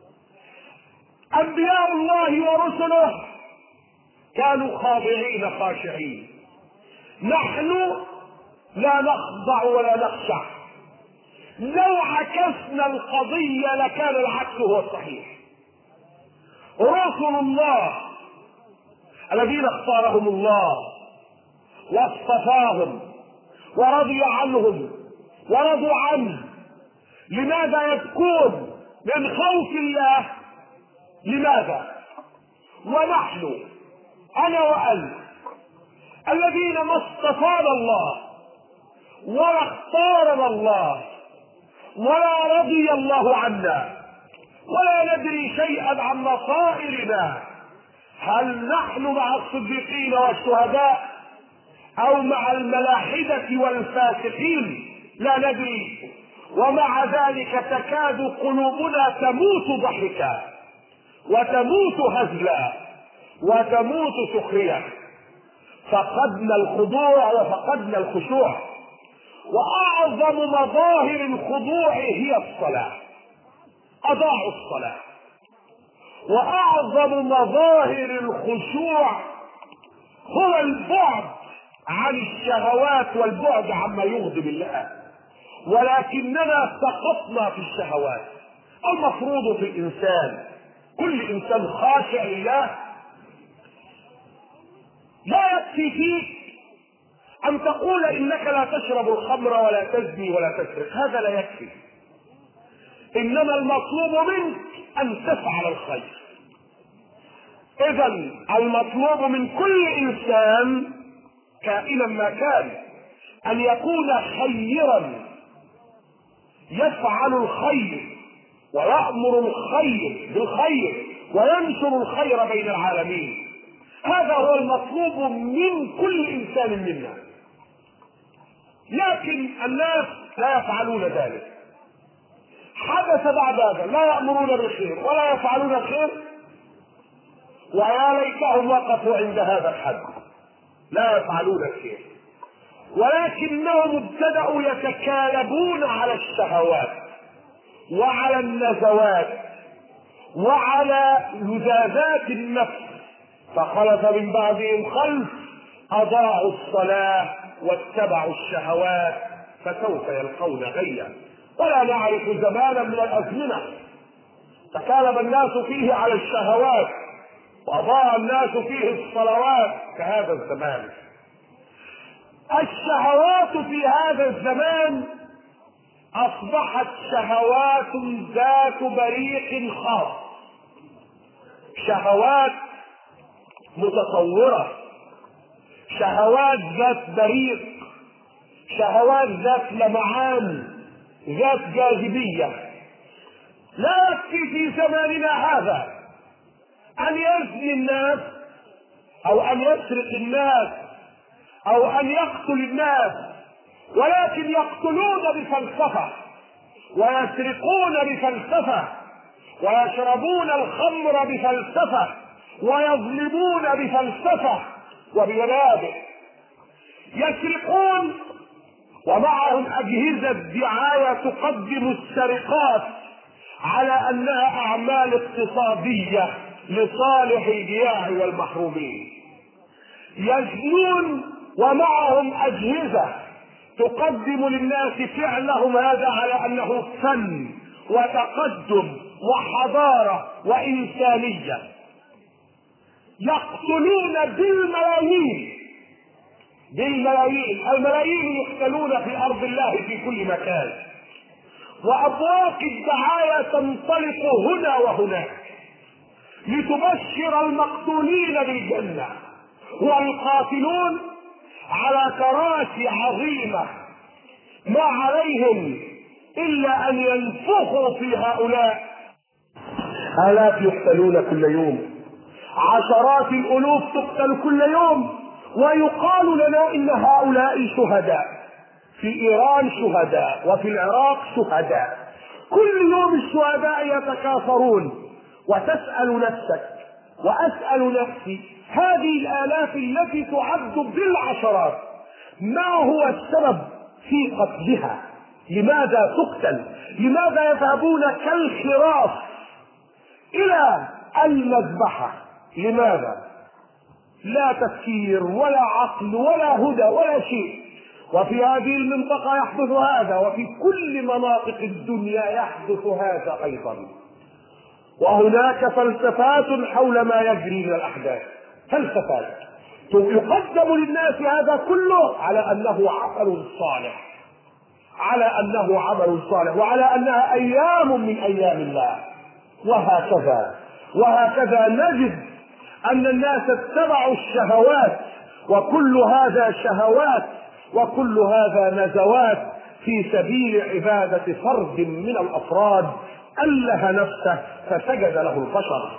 انبياء الله ورسله كانوا خاضعين خاشعين. نحن لا نخضع ولا نخشع. لو عكسنا القضية لكان العكس هو الصحيح. رسل الله الذين اختارهم الله واصطفاهم ورضي عنهم ورضوا عنه، لماذا يبكون؟ من خوف الله. لماذا؟ ونحن انا وانت الذين ما اصطفانا الله ولا اختارنا الله ولا رضي الله عنا ولا ندري شيئا عن مصائرنا، هل نحن مع الصديقين والشهداء او مع الملاحدة والفاسقين؟ لا ندري. ومع ذلك تكاد قلوبنا تموت ضحكا وتموت هزلا وتموت سخريا. فقدنا الخضوع وفقدنا الخشوع. واعظم مظاهر الخضوع هي الصلاة. اضاعوا الصلاة. واعظم مظاهر الخشوع هو البعد عن الشهوات والبعد عما يغضب الله. ولكننا سقطنا في الشهوات. المفروض في الانسان، كل انسان خاشع لله، لا يكفي فيك ان تقول انك لا تشرب الخمر ولا تزني ولا تسرق، هذا لا يكفي. انما المطلوب منك ان تفعل الخير. اذا المطلوب من كل انسان كائنا ما كان ان يكون خيرا، يفعل الخير ويأمر الخير بالخير وينشر الخير بين العالمين. هذا هو المطلوب من كل انسان منا. لكن الناس لا يفعلون ذلك. حدث بعد هذا لا يأمرون بالخير ولا يفعلون الخير، ويا ليتهم وقفوا عند هذا الحد، لا يفعلون الخير، ولكنهم ابتدأوا يتكالبون على الشهوات وعلى النزوات وعلى لذاذات النفس. فخلف من بعدهم خلف اضاعوا الصلاة واتبعوا الشهوات فسوف يلقون غيا. ولا نعرف زمانا من الازمنة تكالب الناس فيه على الشهوات واضاع الناس فيه الصلوات كهذا الزمان. الشهوات في هذا الزمان اصبحت شهوات ذات بريق خاص. شهوات متطورة، شهوات ذات بريق، شهوات ذات لمعان، ذات جاذبية. لا يكفي في زماننا هذا أن يزني الناس أو أن يسرق الناس أو أن يقتل الناس، ولكن يقتلون بفلسفة ويسرقون بفلسفة ويشربون الخمر بفلسفة ويظلمون بفلسفة وبمبادئ. يسرقون ومعهم أجهزة دعاية تقدم السرقات على أنها أعمال اقتصادية لصالح الجياع والمحرومين. يزنون ومعهم أجهزة تقدم للناس فعلهم هذا على أنه فن وتقدم وحضارة وإنسانية. يقتلون بالملايين بالملايين الملايين يقتلون في أرض الله في كل مكان، وأبواق الدعاية تنطلق هنا وهناك لتبشر المقتولين بالجنة، والقاتلون على كراسي عظيمة ما عليهم إلا أن ينفخوا في هؤلاء. آلاف يقتلون كل يوم، عشرات الألوف تقتل كل يوم، ويقال لنا إن هؤلاء شهداء. في إيران شهداء، وفي العراق شهداء. كل يوم الشهداء يتكاثرون. وتسأل نفسك وأسأل نفسي، هذه الآلاف التي تعد بالعشرات ما هو السبب في قتلها؟ لماذا تقتل؟ لماذا يذهبون كالخراف إلى المذبحة؟ لماذا؟ لا تفكير ولا عقل ولا هدى ولا شيء. وفي هذه المنطقة يحدث هذا، وفي كل مناطق الدنيا يحدث هذا أيضا. وهناك فلسفات حول ما يجري من الأحداث، فلسفات يقدم للناس هذا كله على أنه عمل صالح، على أنه عمل صالح وعلى أنها أيام من أيام الله. وهكذا وهكذا نجد أن الناس اتبعوا الشهوات، وكل هذا شهوات، وكل هذا نزوات في سبيل عبادة فرد من الأفراد أله نفسه فسجد له البشر.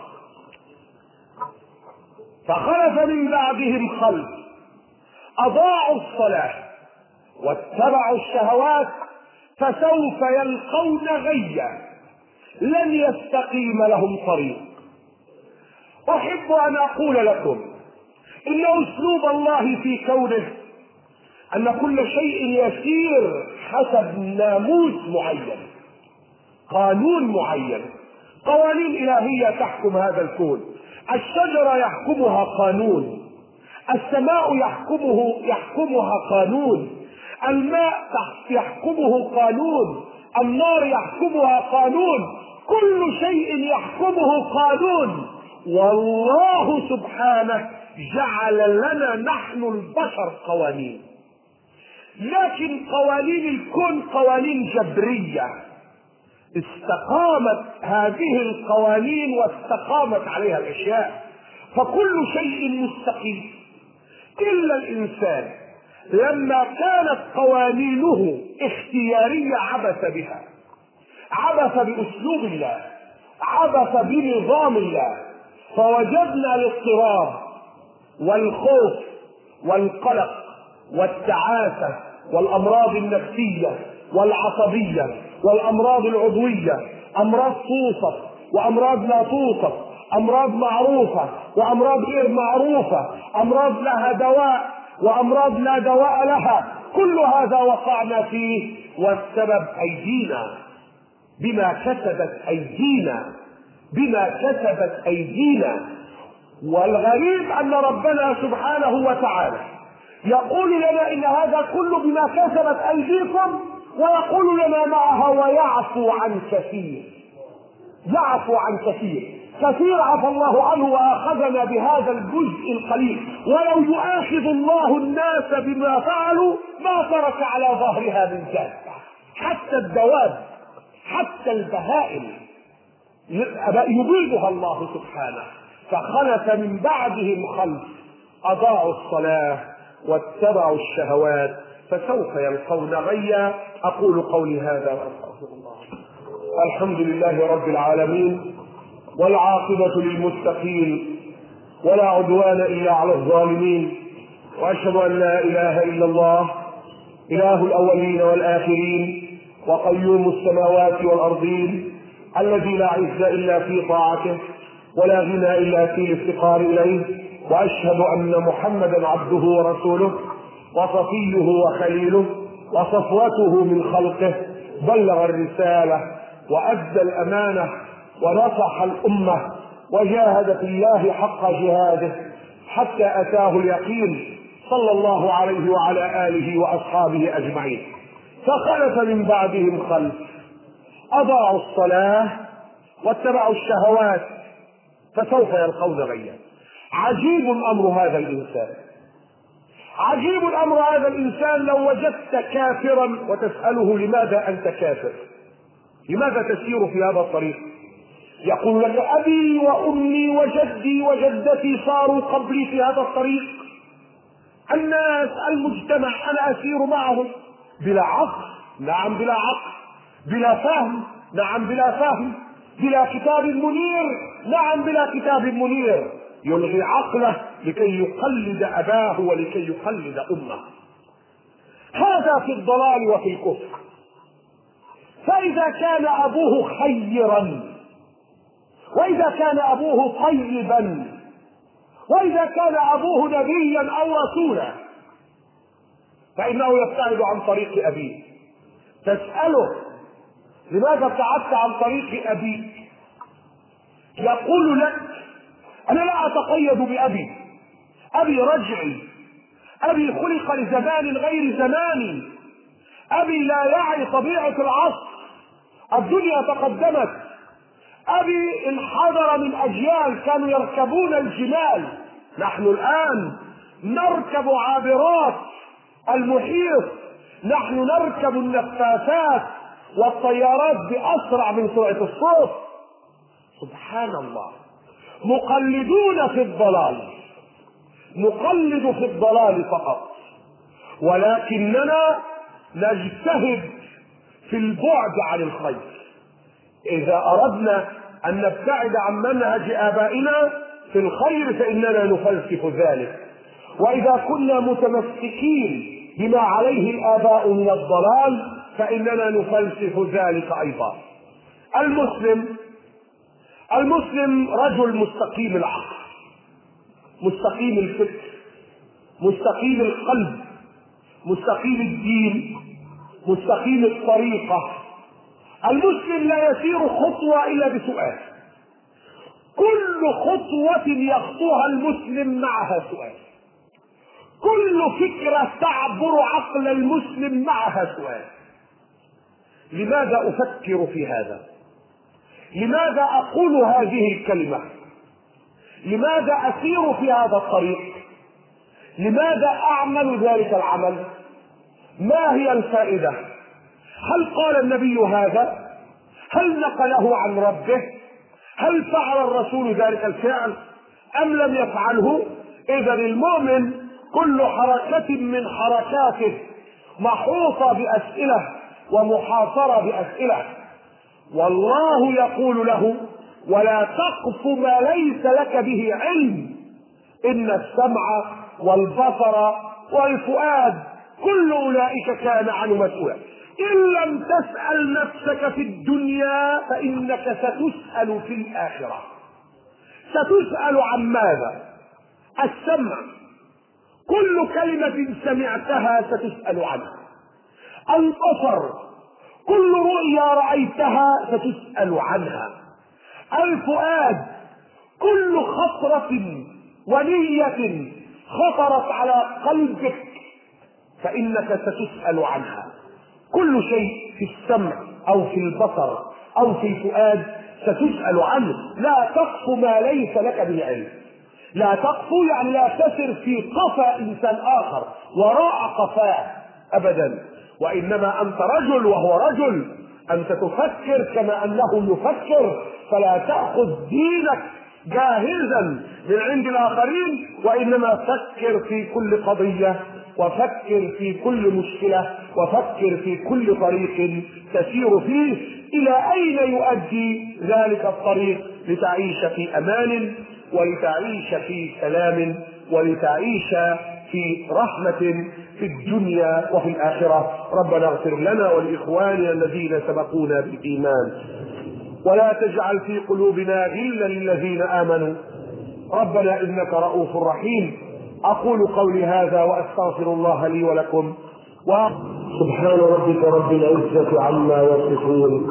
فخلف من بعدهم خلف أضاعوا الصلاة واتبعوا الشهوات فسوف يلقون غيا لن يستقيم لهم طريق. أحب أن أقول لكم إن أسلوب الله في كونه أن كل شيء يسير حسب ناموس معين، قانون معين، قوانين إلهية تحكم هذا الكون. الشجرة يحكمها قانون، السماء يحكمه يحكمها قانون، الماء يحكمه قانون، النار يحكمها قانون، كل شيء يحكمه قانون. والله سبحانه جعل لنا نحن البشر قوانين، لكن قوانين الكون قوانين جبرية. استقامت هذه القوانين واستقامت عليها الأشياء، فكل شيء مستقيم إلا الإنسان لما كانت قوانينه اختيارية عبث بها، عبث بأسلوب الله، عبث بنظام الله، فوجدنا الاضطراب والخوف والقلق والتعاسة والأمراض النفسية والعصبية والأمراض العضوية، أمراض توصف وأمراض لا توصف، أمراض معروفة وأمراض غير معروفة، أمراض لها دواء وأمراض لا دواء لها. كل هذا وقعنا فيه، والسبب أيدينا، بما كسبت أيدينا، بما كسبت أيدينا. والغريب أن ربنا سبحانه وتعالى يقول لنا إن هذا كله بما كسبت أيديكم، ويقول لنا معها ويعفو عن كثير، يعفو عن كثير. كثير عفى الله عنه وأخذنا بهذا الجزء القليل. ولو يؤاخذ الله الناس بما فعلوا ما ترك على ظهرها من دابة، حتى الدواب، حتى البهائم يبيدها الله سبحانه. فخلف من بعدهم خلف أضاعوا الصلاة واتبعوا الشهوات فسوف يلقون غيا. أقول قولي هذا وأستغفر الله. الحمد لله رب العالمين، والعاقبة للمتقين، ولا عدوان إلا على الظالمين، وأشهد أن لا إله إلا الله إله الأولين والآخرين وقيوم السماوات والأرضين، الذي لا عز إلا في طاعته ولا غنى إلا في الافتقار إليه. وأشهد أن محمدا عبده ورسوله وصفيه وخليله وصفوته من خلقه، بلغ الرسالة وأدى الأمانة ونصح الأمة وجاهد في الله حق جهاده حتى أتاه اليقين، صلى الله عليه وعلى آله وأصحابه أجمعين. فخلف من بعدهم خلف أضاعوا الصلاة واتبعوا الشهوات فسوف يلقون غيا. عجيب أمر هذا الإنسان، عجيب أمر هذا الإنسان. لو وجدت كافرا وتسأله لماذا أنت كافر، لماذا تسير في هذا الطريق، يقول لك أبي وأمي وجدي وجدتي صاروا قبلي في هذا الطريق، الناس المجتمع أنا أسير معهم. بلا عقل؟ نعم بلا عقل. بلا فهم؟ نعم بلا فهم. بلا كتاب منير؟ نعم بلا كتاب منير. يلغي عقله لكي يقلد أباه ولكي يقلد أمه. هذا في الضلال وفي الكفر. فإذا كان أبوه خيرا، وإذا كان أبوه طيبا، وإذا كان أبوه نبيا أو رسولا، فإنه يبتعد عن طريق أبيه. تسأله لماذا ابتعدت عن طريق أبيك، يقول لك أنا لا أتقيد بأبي، أبي رجعي، أبي خلق لزمان غير زماني، أبي لا يعي طبيعة العصر، الدنيا تقدمت، أبي انحدر من أجيال كانوا يركبون الجمال، نحن الآن نركب عابرات المحيط، نحن نركب النفاثات والطيارات بأسرع من سرعة الصوت. سبحان الله. مقلدون في الضلال، نقلد في الضلال فقط، ولكننا نجتهد في البعد عن الخير. إذا أردنا أن نبتعد عن منهج آبائنا في الخير فإننا نفلسف ذلك، وإذا كنا متمسكين بما عليه الآباء من الضلال فإننا نفلسف ذلك أيضا. المسلم المسلم رجل مستقيم العقل، مستقيم الفكر، مستقيم القلب، مستقيم الدين، مستقيم الطريقة. المسلم لا يسير خطوة إلا بسؤال، كل خطوة يخطوها المسلم معها سؤال، كل فكرة تعبر عقل المسلم معها سؤال. لماذا أفكر في هذا؟ لماذا أقول هذه الكلمة؟ لماذا أسير في هذا الطريق؟ لماذا أعمل ذلك العمل؟ ما هي الفائدة؟ هل قال النبي هذا؟ هل نقله عن ربه؟ هل فعل الرسول ذلك الفعل أم لم يفعله؟ إذا المؤمن كل حركة من حركاته محوطة بأسئلة ومحاصرة بأسئلة، والله يقول له ولا تقف ما ليس لك به علم، إن السمع والبصر والفؤاد كل أولئك كان عنه مسؤولا. إن لم تسأل نفسك في الدنيا فإنك ستسأل في الآخرة. ستسأل عن ماذا؟ السمع، كل كلمة سمعتها ستسأل عنها. البصر، كل رؤيا رأيتها ستسأل عنها. الفؤاد، كل خطرة ونية خطرت على قلبك فإنك ستسأل عنها. كل شيء في السمع أو في البصر أو في الفؤاد ستسأل عنه. لا تقف ما ليس لك به علم. لا تقف يعني لا تسر في قفا إنسان آخر وراء قفاه أبدا، وإنما أنت رجل وهو رجل، أنت تفكر كما أنه يفكر، فلا تأخذ دينك جاهزا من عند الآخرين، وإنما فكر في كل قضية، وفكر في كل مشكلة، وفكر في كل طريق تسير فيه إلى أين يؤدي ذلك الطريق، لتعيش في أمان، ولتعيش في سلام، ولتعيش في رحمة في الدنيا وفي الآخرة. ربنا اغفر لنا ولإخواننا الذين سبقونا بالإيمان، ولا تجعل في قلوبنا غلا للذين آمنوا، ربنا إنك رؤوف رحيم. أقول قولي هذا وأستغفر الله لي ولكم. سبحان ربك رب العزة عما يصفون،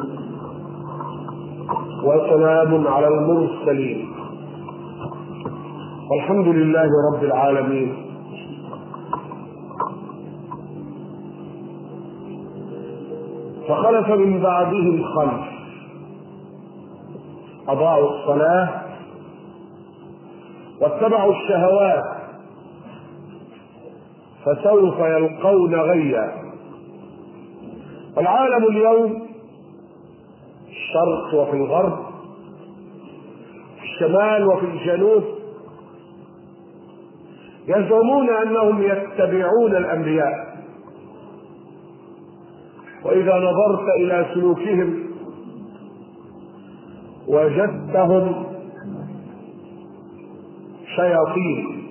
وسلام على المرسلين، والحمد لله رب العالمين. فخلف من بعدهم خلف أضاعوا الصلاة واتبعوا الشهوات فسوف يلقون غيا. العالم اليوم في الشرق وفي الغرب، في الشمال وفي الجنوب، يزعمون أنهم يتبعون الأنبياء، وإذا نظرت إلى سلوكهم وجدتهم شياطين.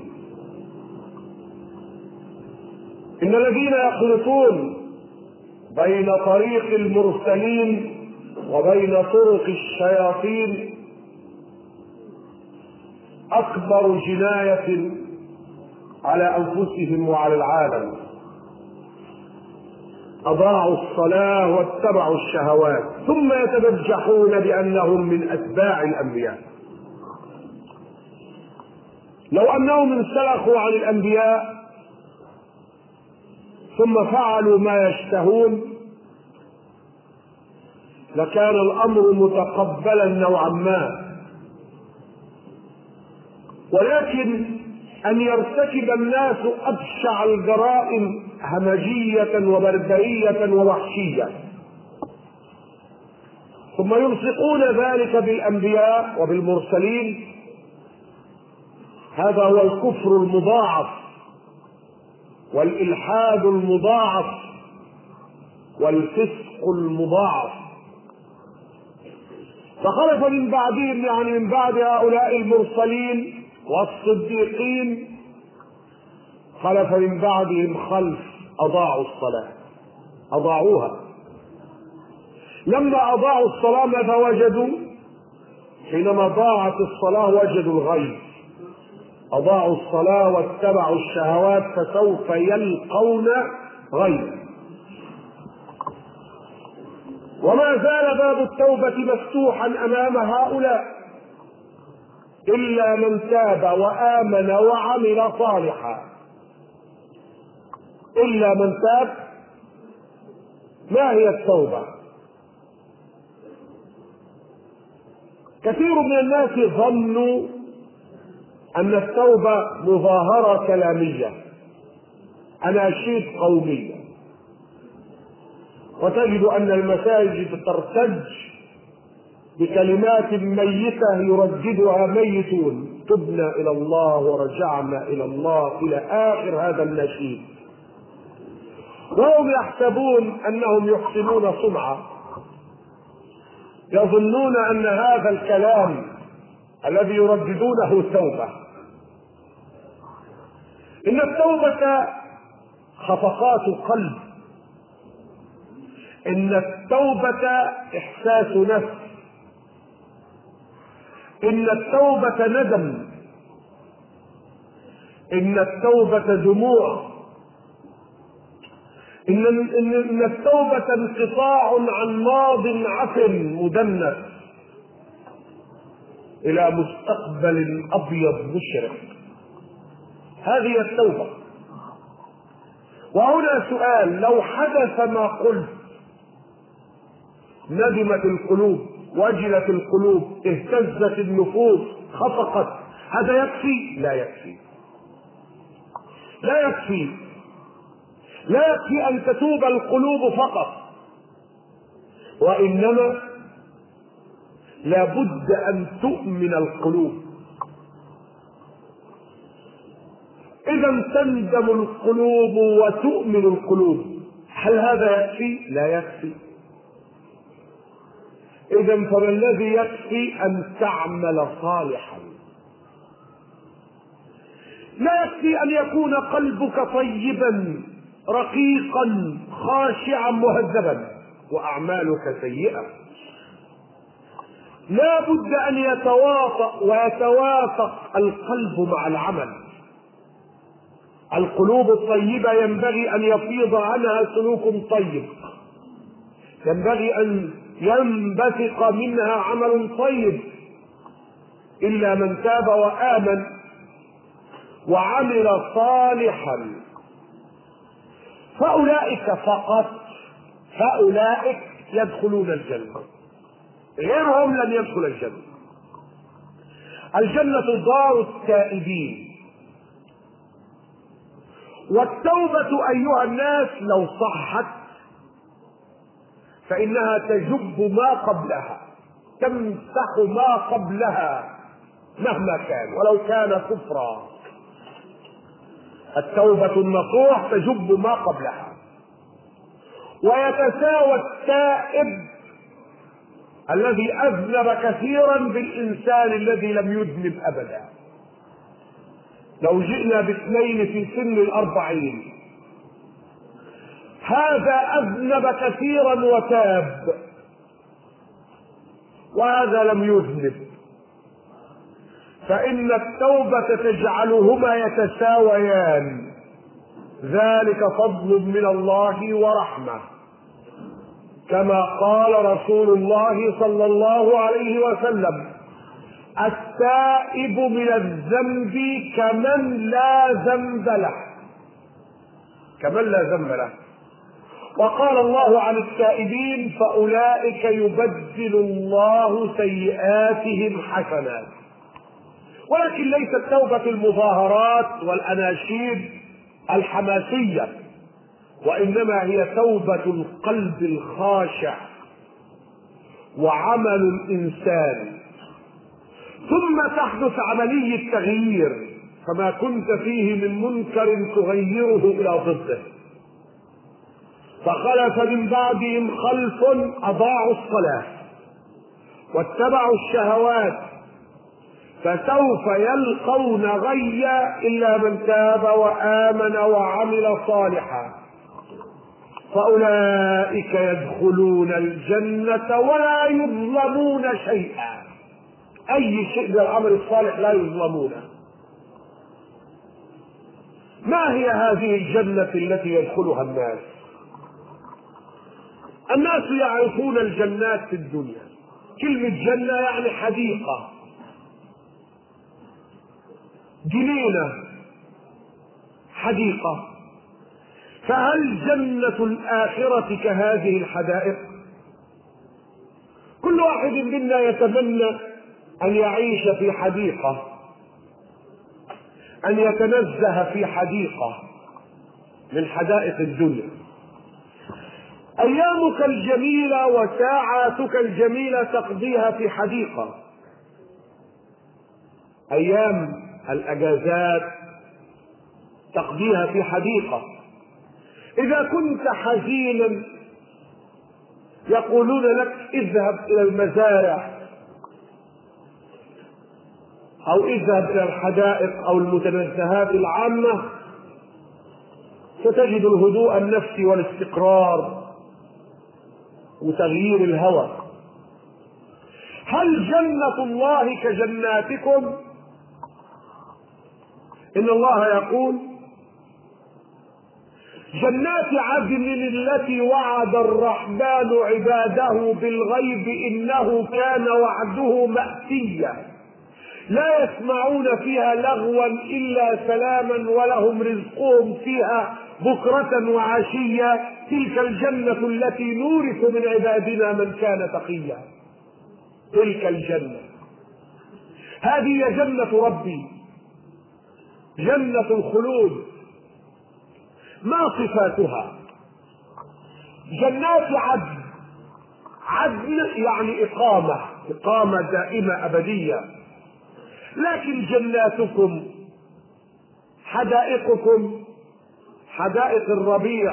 إن الذين يخلطون بين طريق المرسلين وبين طرق الشياطين أكبر جناية على أنفسهم وعلى العالم. أضاعوا الصلاة واتبعوا الشهوات، ثم يتبجحون بأنهم من أتباع الأنبياء. لو أنهم انسلخوا عن الأنبياء ثم فعلوا ما يشتهون لكان الأمر متقبلا نوعا ما، ولكن أن يرتكب الناس أبشع الجرائم همجية وبربرية ووحشية ثم يلصقون ذلك بالأنبياء وبالمرسلين، هذا هو الكفر المضاعف والإلحاد المضاعف والفسق المضاعف. فخلف من بعدهم، يعني من بعد هؤلاء المرسلين والصديقين، خلف من بعدهم خلف أضاعوا الصلاة، أضاعوها. لما أضاعوا الصلاة ماذا وجدوا؟ حينما ضاعت الصلاة وجدوا الغي. أضاعوا الصلاة واتبعوا الشهوات فسوف يلقون غي. وما زال باب التوبة مفتوحا أمام هؤلاء، إلا من تاب وآمن وعمل صالحا. إلا من تاب. ما هي التوبة؟ كثير من الناس ظنوا أن التوبة مظاهرة كلامية، أناشيد قومية، وتجد أن المساجد ترتج بكلمات ميتة يرددها ميتون: تبنا إلى الله ورجعنا إلى الله، إلى آخر هذا النشيد. وهم يحسبون أنهم يحسنون صنعا، يظنون أن هذا الكلام الذي يرددونه توبة. إن التوبة خفقات قلب، إن التوبة إحساس نفس، إن التوبة ندم، إن التوبة دموع، إن إن التوبة انقطاع عن ماض عفن مدنس إلى مستقبل أبيض مشرق. هذه التوبة. وهنا سؤال: لو حدث ما قلت، ندمت القلوب، وجلت القلوب، اهتزت النفوس، خفقت، هذا يكفي؟ لا يكفي، لا يكفي، لا يكفي أن تتوب القلوب فقط، وإنما لا بد أن تؤمن القلوب. إذا تندم القلوب وتؤمن القلوب. هل هذا يكفي؟ لا يكفي. إذا فما الذي يكفي؟ أن تعمل صالحا. لا يكفي أن يكون قلبك طيبا رقيقا خاشعا مهذبا وأعمالك سيئة. لا بد أن يتوافق ويتوافق القلب مع العمل. القلوب الطيبة ينبغي أن يفيض عنها سلوك طيب، ينبغي أن ينبثق منها عمل طيب، إلا من تاب وآمن وعمل صالحا فأولئك فقط فأولئك يدخلون الجنة، غيرهم لن يدخل الجنة. الجنة دار التائبين، والتوبة أيها الناس لو صحت فإنها تجب ما قبلها، تمسح ما قبلها مهما كان ولو كان كفرا. التوبة النصوح تجب ما قبلها، ويتساوى التائب الذي أذنب كثيرا بالإنسان الذي لم يذنب أبدا. لو جئنا باثنين في سن الأربعين، هذا أذنب كثيرا وتاب، وهذا لم يذنب، فإن التوبة تجعلهما يتساويان، ذلك فضل من الله ورحمة، كما قال رسول الله صلى الله عليه وسلم: التائب من الذنب كمن لا ذنب له، كمن لا ذنب له. وقال الله عن التائبين: فأولئك يبدل الله سيئاتهم حسنات. ولكن ليست توبة المظاهرات والأناشيد الحماسية، وإنما هي توبة القلب الخاشع وعمل الإنسان، ثم تحدث عملية التغيير، فما كنت فيه من منكر تغيره إلى ضده. فخلف من بعدهم خلف أضاعوا الصلاة واتبعوا الشهوات فسوف يلقون غيا إلا من تاب وآمن وعمل صالحا فأولئك يدخلون الجنة ولا يظلمون شيئا. أي شيء من العمل الصالح لا يظلمونه. ما هي هذه الجنة التي يدخلها الناس؟ الناس يعرفون الجنات في الدنيا. كلمة جنة يعني حديقة، جنينة، حديقة. فهل جنة الآخرة كهذه الحدائق؟ كل واحد منا يتمنى أن يعيش في حديقة، أن يتنزه في حديقة من حدائق الدنيا. أيامك الجميلة وساعاتك الجميلة تقضيها في حديقة. أيام الأجازات تقضيها في حديقة. إذا كنت حزينا يقولون لك اذهب إلى المزارع أو اذهب إلى الحدائق أو المتنزهات العامة، ستجد الهدوء النفسي والاستقرار وتغيير الهوى. هل جنة الله كجناتكم؟ إن الله يقول: جنات عدن التي وعد الرحمن عباده بالغيب إنه كان وعده مأتيا لا يسمعون فيها لغوا إلا سلاما ولهم رزقهم فيها بكرة وعشيا تلك الجنة التي نورث من عبادنا من كان تقيا. تلك الجنة، هذه جنة ربي، جنة الخلود. ما صفاتها؟ جنات عدن. عدن يعني إقامة، إقامة دائمة أبدية. لكن جناتكم حدائقكم حدائق الربيع،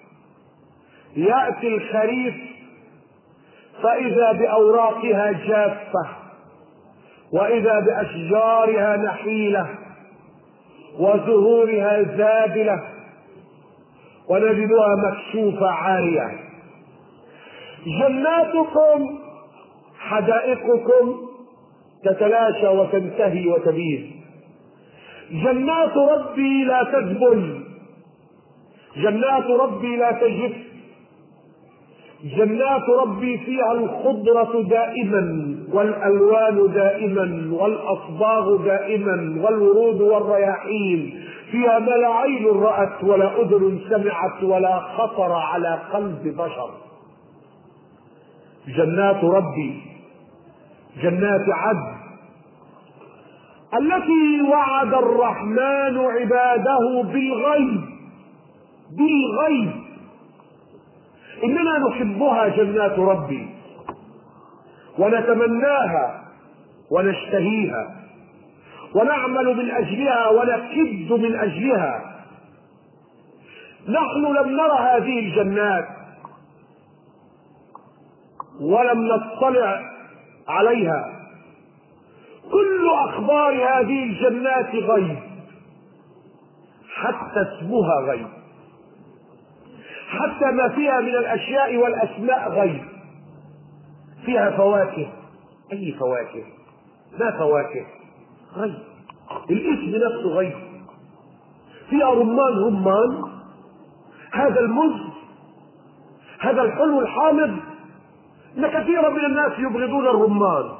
يأتي الخريف فإذا بأوراقها جافة وإذا بأشجارها نحيلة وزهورها زابلة ونجدها مكشوفة عارية. جناتكم حدائقكم تتلاشى وتنتهي وتبيد. جنات ربي لا تذبل، جنات ربي لا تجف، جنات ربي فيها الخضرة دائما والألوان دائما والأصباغ دائما والورود والرياحين، فيها ما لا عين رأت ولا أذن سمعت ولا خطر على قلب بشر. جنات ربي جنات عدن التي وعد الرحمن عباده بالغيب بالغيب. إننا نحبها جنات ربي ونتمناها ونشتهيها ونعمل من أجلها ونكد من أجلها. نحن لم نرى هذه الجنات ولم نطلع عليها. كل أخبار هذه الجنات غيب، حتى اسمها غيب، حتى ما فيها من الأشياء والأسماء غيب. فيها فواكه، أي فواكه؟ ما فواكه، غيب، الاسم نفسه غيب. فيها رمان رمان، هذا المز، هذا الحلو الحامض. إن كثيرا من الناس يبغضون الرمان.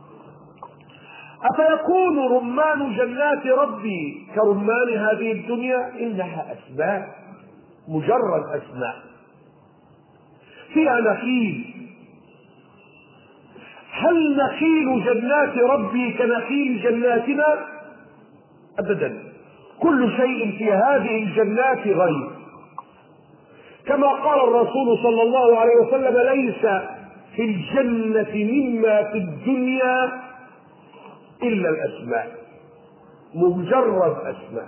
أفيكون رمان جنات ربي كرمان هذه الدنيا؟ إنها أسماء، مجرد أسماء. فيها نخيل. هل نخيل جنات ربي كنخيل جناتنا؟ أبدا. كل شيء في هذه الجنات غيب. كما قال الرسول صلى الله عليه وسلم: ليس في الجنة مما في الدنيا إلا الأسماء، مجرد أسماء.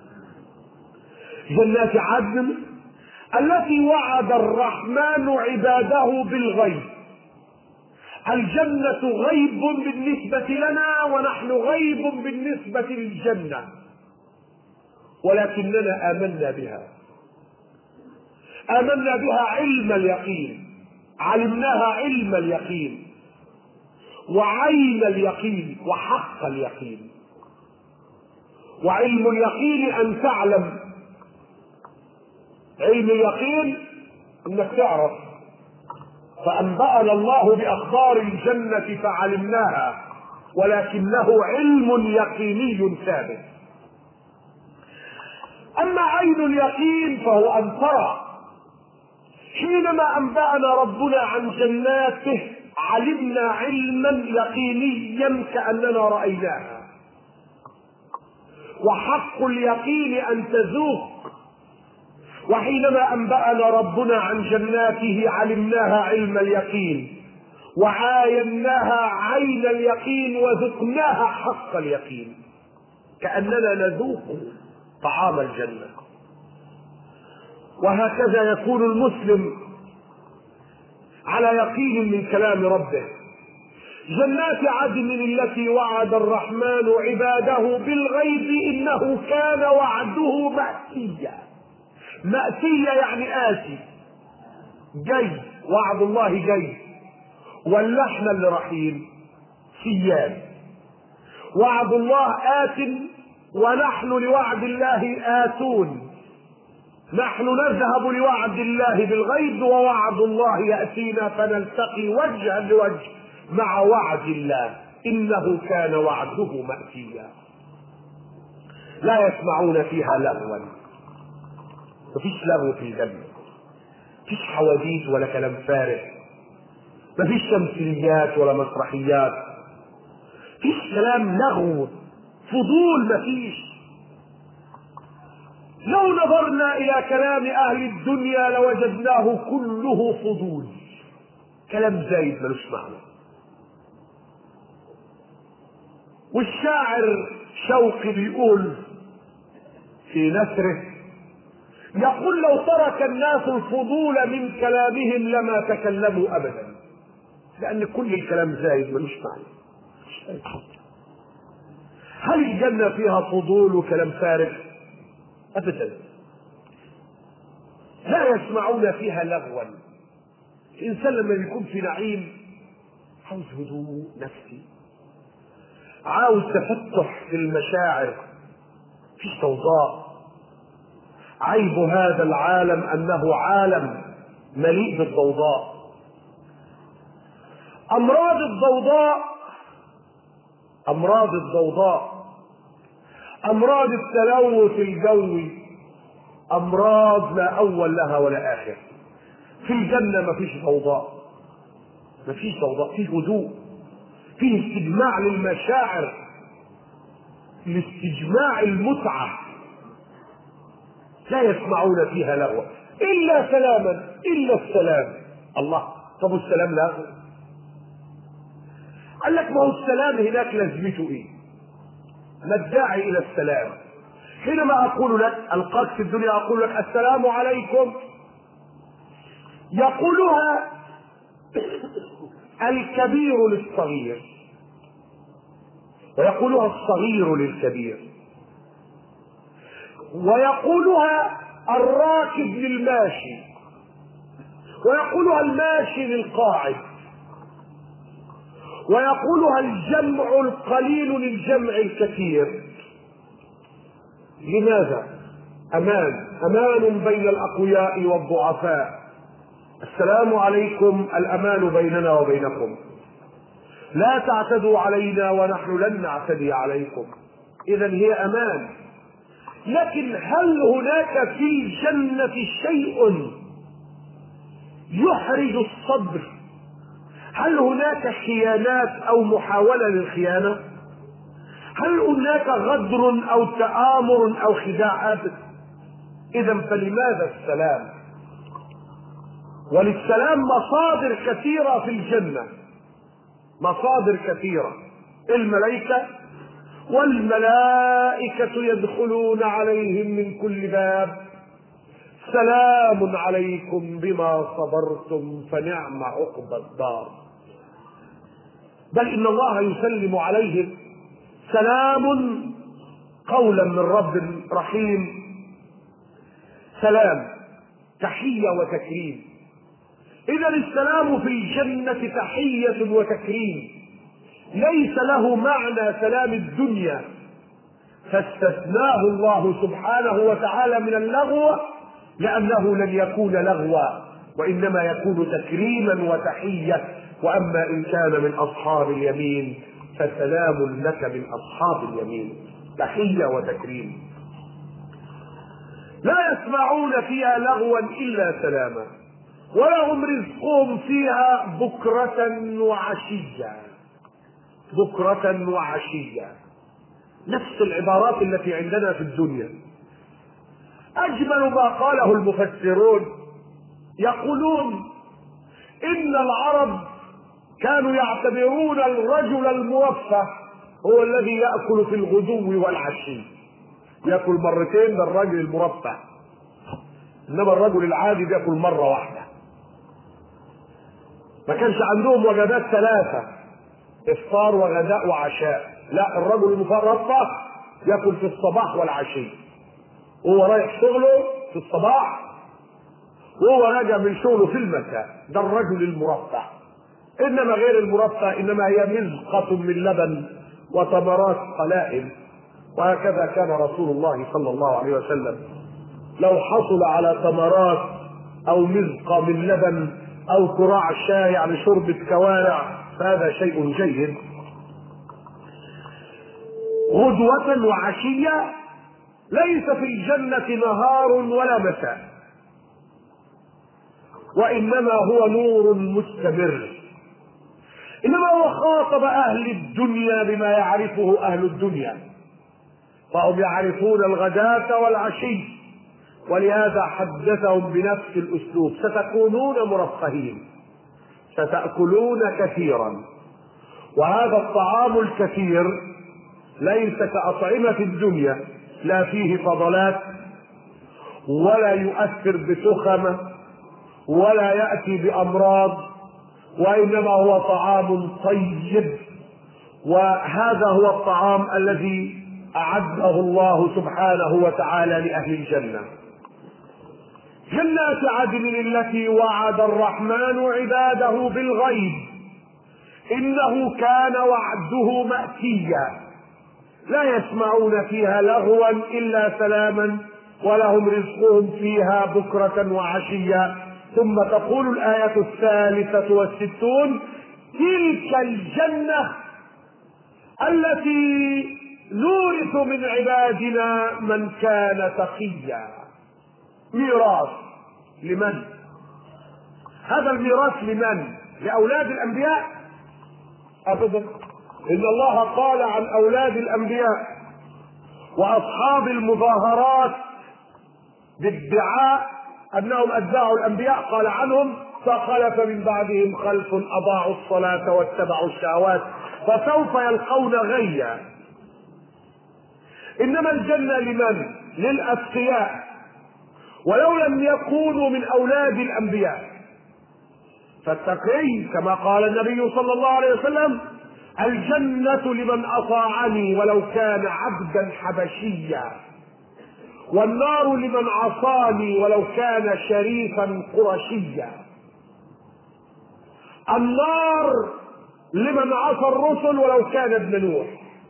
جنات عدن التي وعد الرحمن عباده بالغيب. الجنة غيب بالنسبة لنا ونحن غيب بالنسبة للجنة، ولكننا آمنا بها، آمنا بها علم اليقين، علمناها علم اليقين وعين اليقين وحق اليقين. وعلم اليقين أن تعلم، علم اليقين أنك تعرف. فأنبأنا الله بأخبار الجنة فعلمناها، ولكنه علم يقيني ثابت. أما عين اليقين فهو أن ترى. حينما أنبأنا ربنا عن جناته علمنا علما يقينيا كأننا رأيناها. وحق اليقين أن تذوق. وحينما أنبأنا ربنا عن جناته علمناها علم اليقين وعايناها عين اليقين وذقناها حق اليقين، كأننا نذوق طعام الجنة. وهكذا يكون المسلم على يقين من كلام ربه. جنات عدن التي وعد الرحمن عباده بالغيب إنه كان وعده مأتيا. مأتيا يعني آتي، جاي، وعد الله جاي. واللحن اللي رحيم سيان. وعد الله آت ونحن لوعد الله آتون. نحن نذهب لوعد الله بالغيب ووعد الله يأتينا فنلتقي وجها لوجه مع وعد الله. إنه كان وعده مأتيا. لا يسمعون فيها لغوا، مفيش لغو في الجنة، مفيش حواديت ولا كلام فارغ، مفيش تمثيليات ولا مسرحيات، مفيش كلام لغو فضول، مفيش. لو نظرنا إلى كلام أهل الدنيا لوجدناه كله فضول، كلام زايد ملوش معنى. والشاعر شوقي بيقول: في نثره يقول: لو ترك الناس الفضول من كلامهم لما تكلموا أبدا، لأن كل الكلام زايد ملوش معنى. هل الجنة فيها فضول وكلام فارغ؟ أبدا. لا يسمعون فيها لغوا. الإنسان لما يكون في نعيم عاوز هدوء نفسي، عاوز تفتح في المشاعر، مفيش ضوضاء. عيب هذا العالم أنه عالم مليء بالضوضاء. أمراض الضوضاء أمراض الضوضاء أمراض التلوث الجوي، أمراض لا أول لها ولا آخر. في الجنة مفيش ضوضاء، مفيش ضوضاء، فيه هدوء، فيه استجماع للمشاعر، لاستجماع المتعة. لا يسمعون فيها لغوا إلا سلاما، إلا السلام. الله، طب السلام لغو؟ قال لك ما هو السلام هناك لازمته ايه؟ ما الداعي الى السلام؟ حينما اقول لك القاك في الدنيا اقول لك السلام عليكم، يقولها الكبير للصغير، ويقولها الصغير للكبير، ويقولها الراكب للماشي، ويقولها الماشي للقاعد، ويقولها الجمع القليل للجمع الكثير. لماذا؟ امان، امان بين الاقوياء والضعفاء. السلام عليكم، الامان بيننا وبينكم، لا تعتدوا علينا ونحن لن نعتدي عليكم. اذا هي امان. لكن هل هناك في الجنة شيء يحرج الصدر؟ هل هناك خيانات او محاولة للخيانة؟ هل هناك غدر او تآمر او خداع؟ ابدا. اذا فلماذا السلام؟ وللسلام مصادر كثيرة في الجنة، مصادر كثيرة. الملائكة والملائكة يدخلون عليهم من كل باب، سلام عليكم بما صبرتم فنعم عقبى الدار. بل إن الله يسلم عليهم سلام قولا من رب رحيم، سلام تحية وتكريم. إذا السلام في الجنة تحية وتكريم، ليس له معنى سلام الدنيا، فاستثناه الله سبحانه وتعالى من اللغو، لأنه لن يكون لغوا وإنما يكون تكريما وتحية. وأما إن كان من أصحاب اليمين فسلام لك من أصحاب اليمين، تحية وتكريم. لا يسمعون فيها لغوا إلا سلاما، ولهم رزقهم فيها بكرة وعشية، بكرة وعشية. نفس العبارات التي عندنا في الدنيا. أجمل ما قاله المفسرون، يقولون إن العرب كانوا يعتبرون الرجل الموفى هو الذي يأكل في الغدو والعشي، يأكل مرتين، ده الرجل المرفه، إنما الرجل العادي بيأكل مرة واحدة. ما كانش عندهم وجبات ثلاثة، إفطار وغداء وعشاء، لا، الرجل المرفه يأكل في الصباح والعشي، وهو رايح شغله في الصباح وهو راجع من شغله في المساء، ده الرجل المرفه. انما غير المرفه انما هي مزقة من لبن وتمرات قلائل. وهكذا كان رسول الله صلى الله عليه وسلم، لو حصل على تمرات او مزقة من لبن او كراع شاي، يعني شربة كوارع، فهذا شيء جيد. غدوة وعشية، ليس في الجنة نهار ولا مساء، وإنما هو نور مستمر. إنما هو خاطب أهل الدنيا بما يعرفه أهل الدنيا، فهم يعرفون الغداة والعشي، ولهذا حدثهم بنفس الأسلوب: ستكونون مرفهين، ستأكلون كثيرا، وهذا الطعام الكثير ليس كأطعمة الدنيا، لا فيه فضلات ولا يؤثر بتخمة ولا يأتي بأمراض، وإنما هو طعام طيب. وهذا هو الطعام الذي أعده الله سبحانه وتعالى لأهل الجنة. جنات عدن التي وعد الرحمن عباده بالغيب إنه كان وعده مأتيا لا يسمعون فيها لغوا إلا سلاما ولهم رزقهم فيها بكرة وعشيا. ثم تقول الآية الثالثة والستون: تلك الجنة التي نورث من عبادنا من كان تقيا. ميراث لمن؟ هذا الميراث لمن؟ لأولاد الأنبياء؟ أبدا. إن الله قال عن أولاد الأنبياء وأصحاب المظاهرات بادعاء أنهم أتباع الأنبياء، قال عنهم: فخلف من بعدهم خلف أضاعوا الصلاة واتبعوا الشهوات فسوف يلقون غيا. إنما الجنة لمن؟ للأتقياء، ولو لم يكونوا من أولاد الأنبياء. فالتقي كما قال النبي صلى الله عليه وسلم: الجنة لمن أطاعني ولو كان عبدا حبشيا، والنار لمن عصاني ولو كان شريفا قرشيا. النار لمن عصى الرسل ولو كان ابن نوح،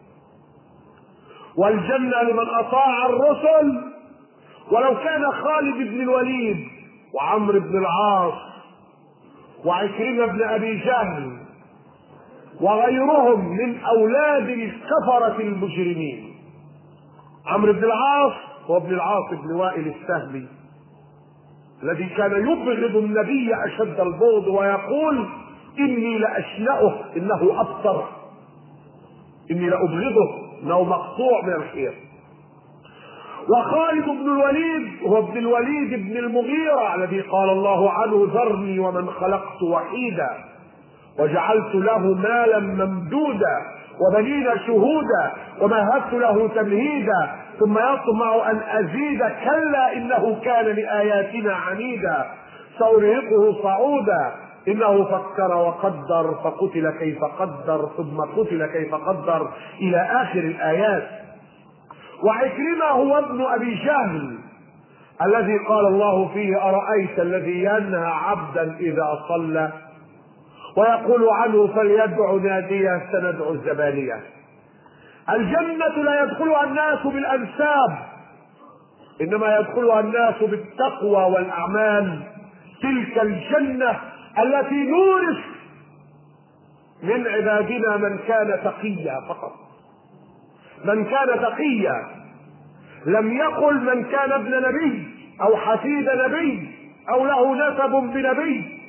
والجنة لمن أطاع الرسل ولو كان خالد بن الوليد وعمرو بن العاص وعكرمة بن أبي جهل وغيرهم من أولاد الكفرة المجرمين. عمرو بن العاص هو ابن العاص بن وائل السهمي الذي كان يبغض النبي أشد البغض ويقول: إني لأشنأه إنه أبتر، إني لأبغضه إنه مقطوع من الخير. وخالد بن الوليد هو ابن الوليد بن المغيرة الذي قال الله عنه: ذرني ومن خلقت وحيدا وجعلت له مالا ممدودا وبنين شهودا ومهدت له تمهيدا ثم يطمع أن أزيد كلا إنه كان لآياتنا عنيدا سأرهقه صعودا إنه فكر وقدر فقتل كيف قدر ثم قتل كيف قدر إلى آخر الآيات. وعكرمة هو ابن أبي جهل الذي قال الله فيه: أرأيت الذي ينهى عبدا إذا صلى ويقول عنه فليدع ناديه سندع الزبانية. الجنة لا يدخلها الناس بالأنساب، إنما يدخلها الناس بالتقوى والأعمال. تلك الجنة التي نورث من عبادنا من كان تقيا فقط، من كان تقيا. لم يقل من كان ابن نبي أو حفيد نبي أو له نسب بنبي.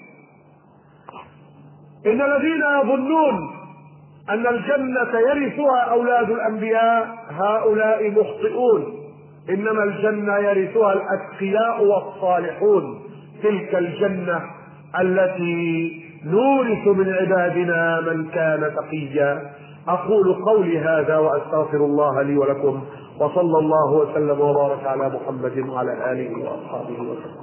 إن الذين يظنون أن الجنة يرثها أولاد الأنبياء هؤلاء مخطئون، إنما الجنة يرثها الأتقياء والصالحون. تلك الجنة التي نورث من عبادنا من كان تقيا. أقول قولي هذا وأستغفر الله لي ولكم، وصلى الله وسلم وبارك على محمد وعلى آله وأصحابه وسلم.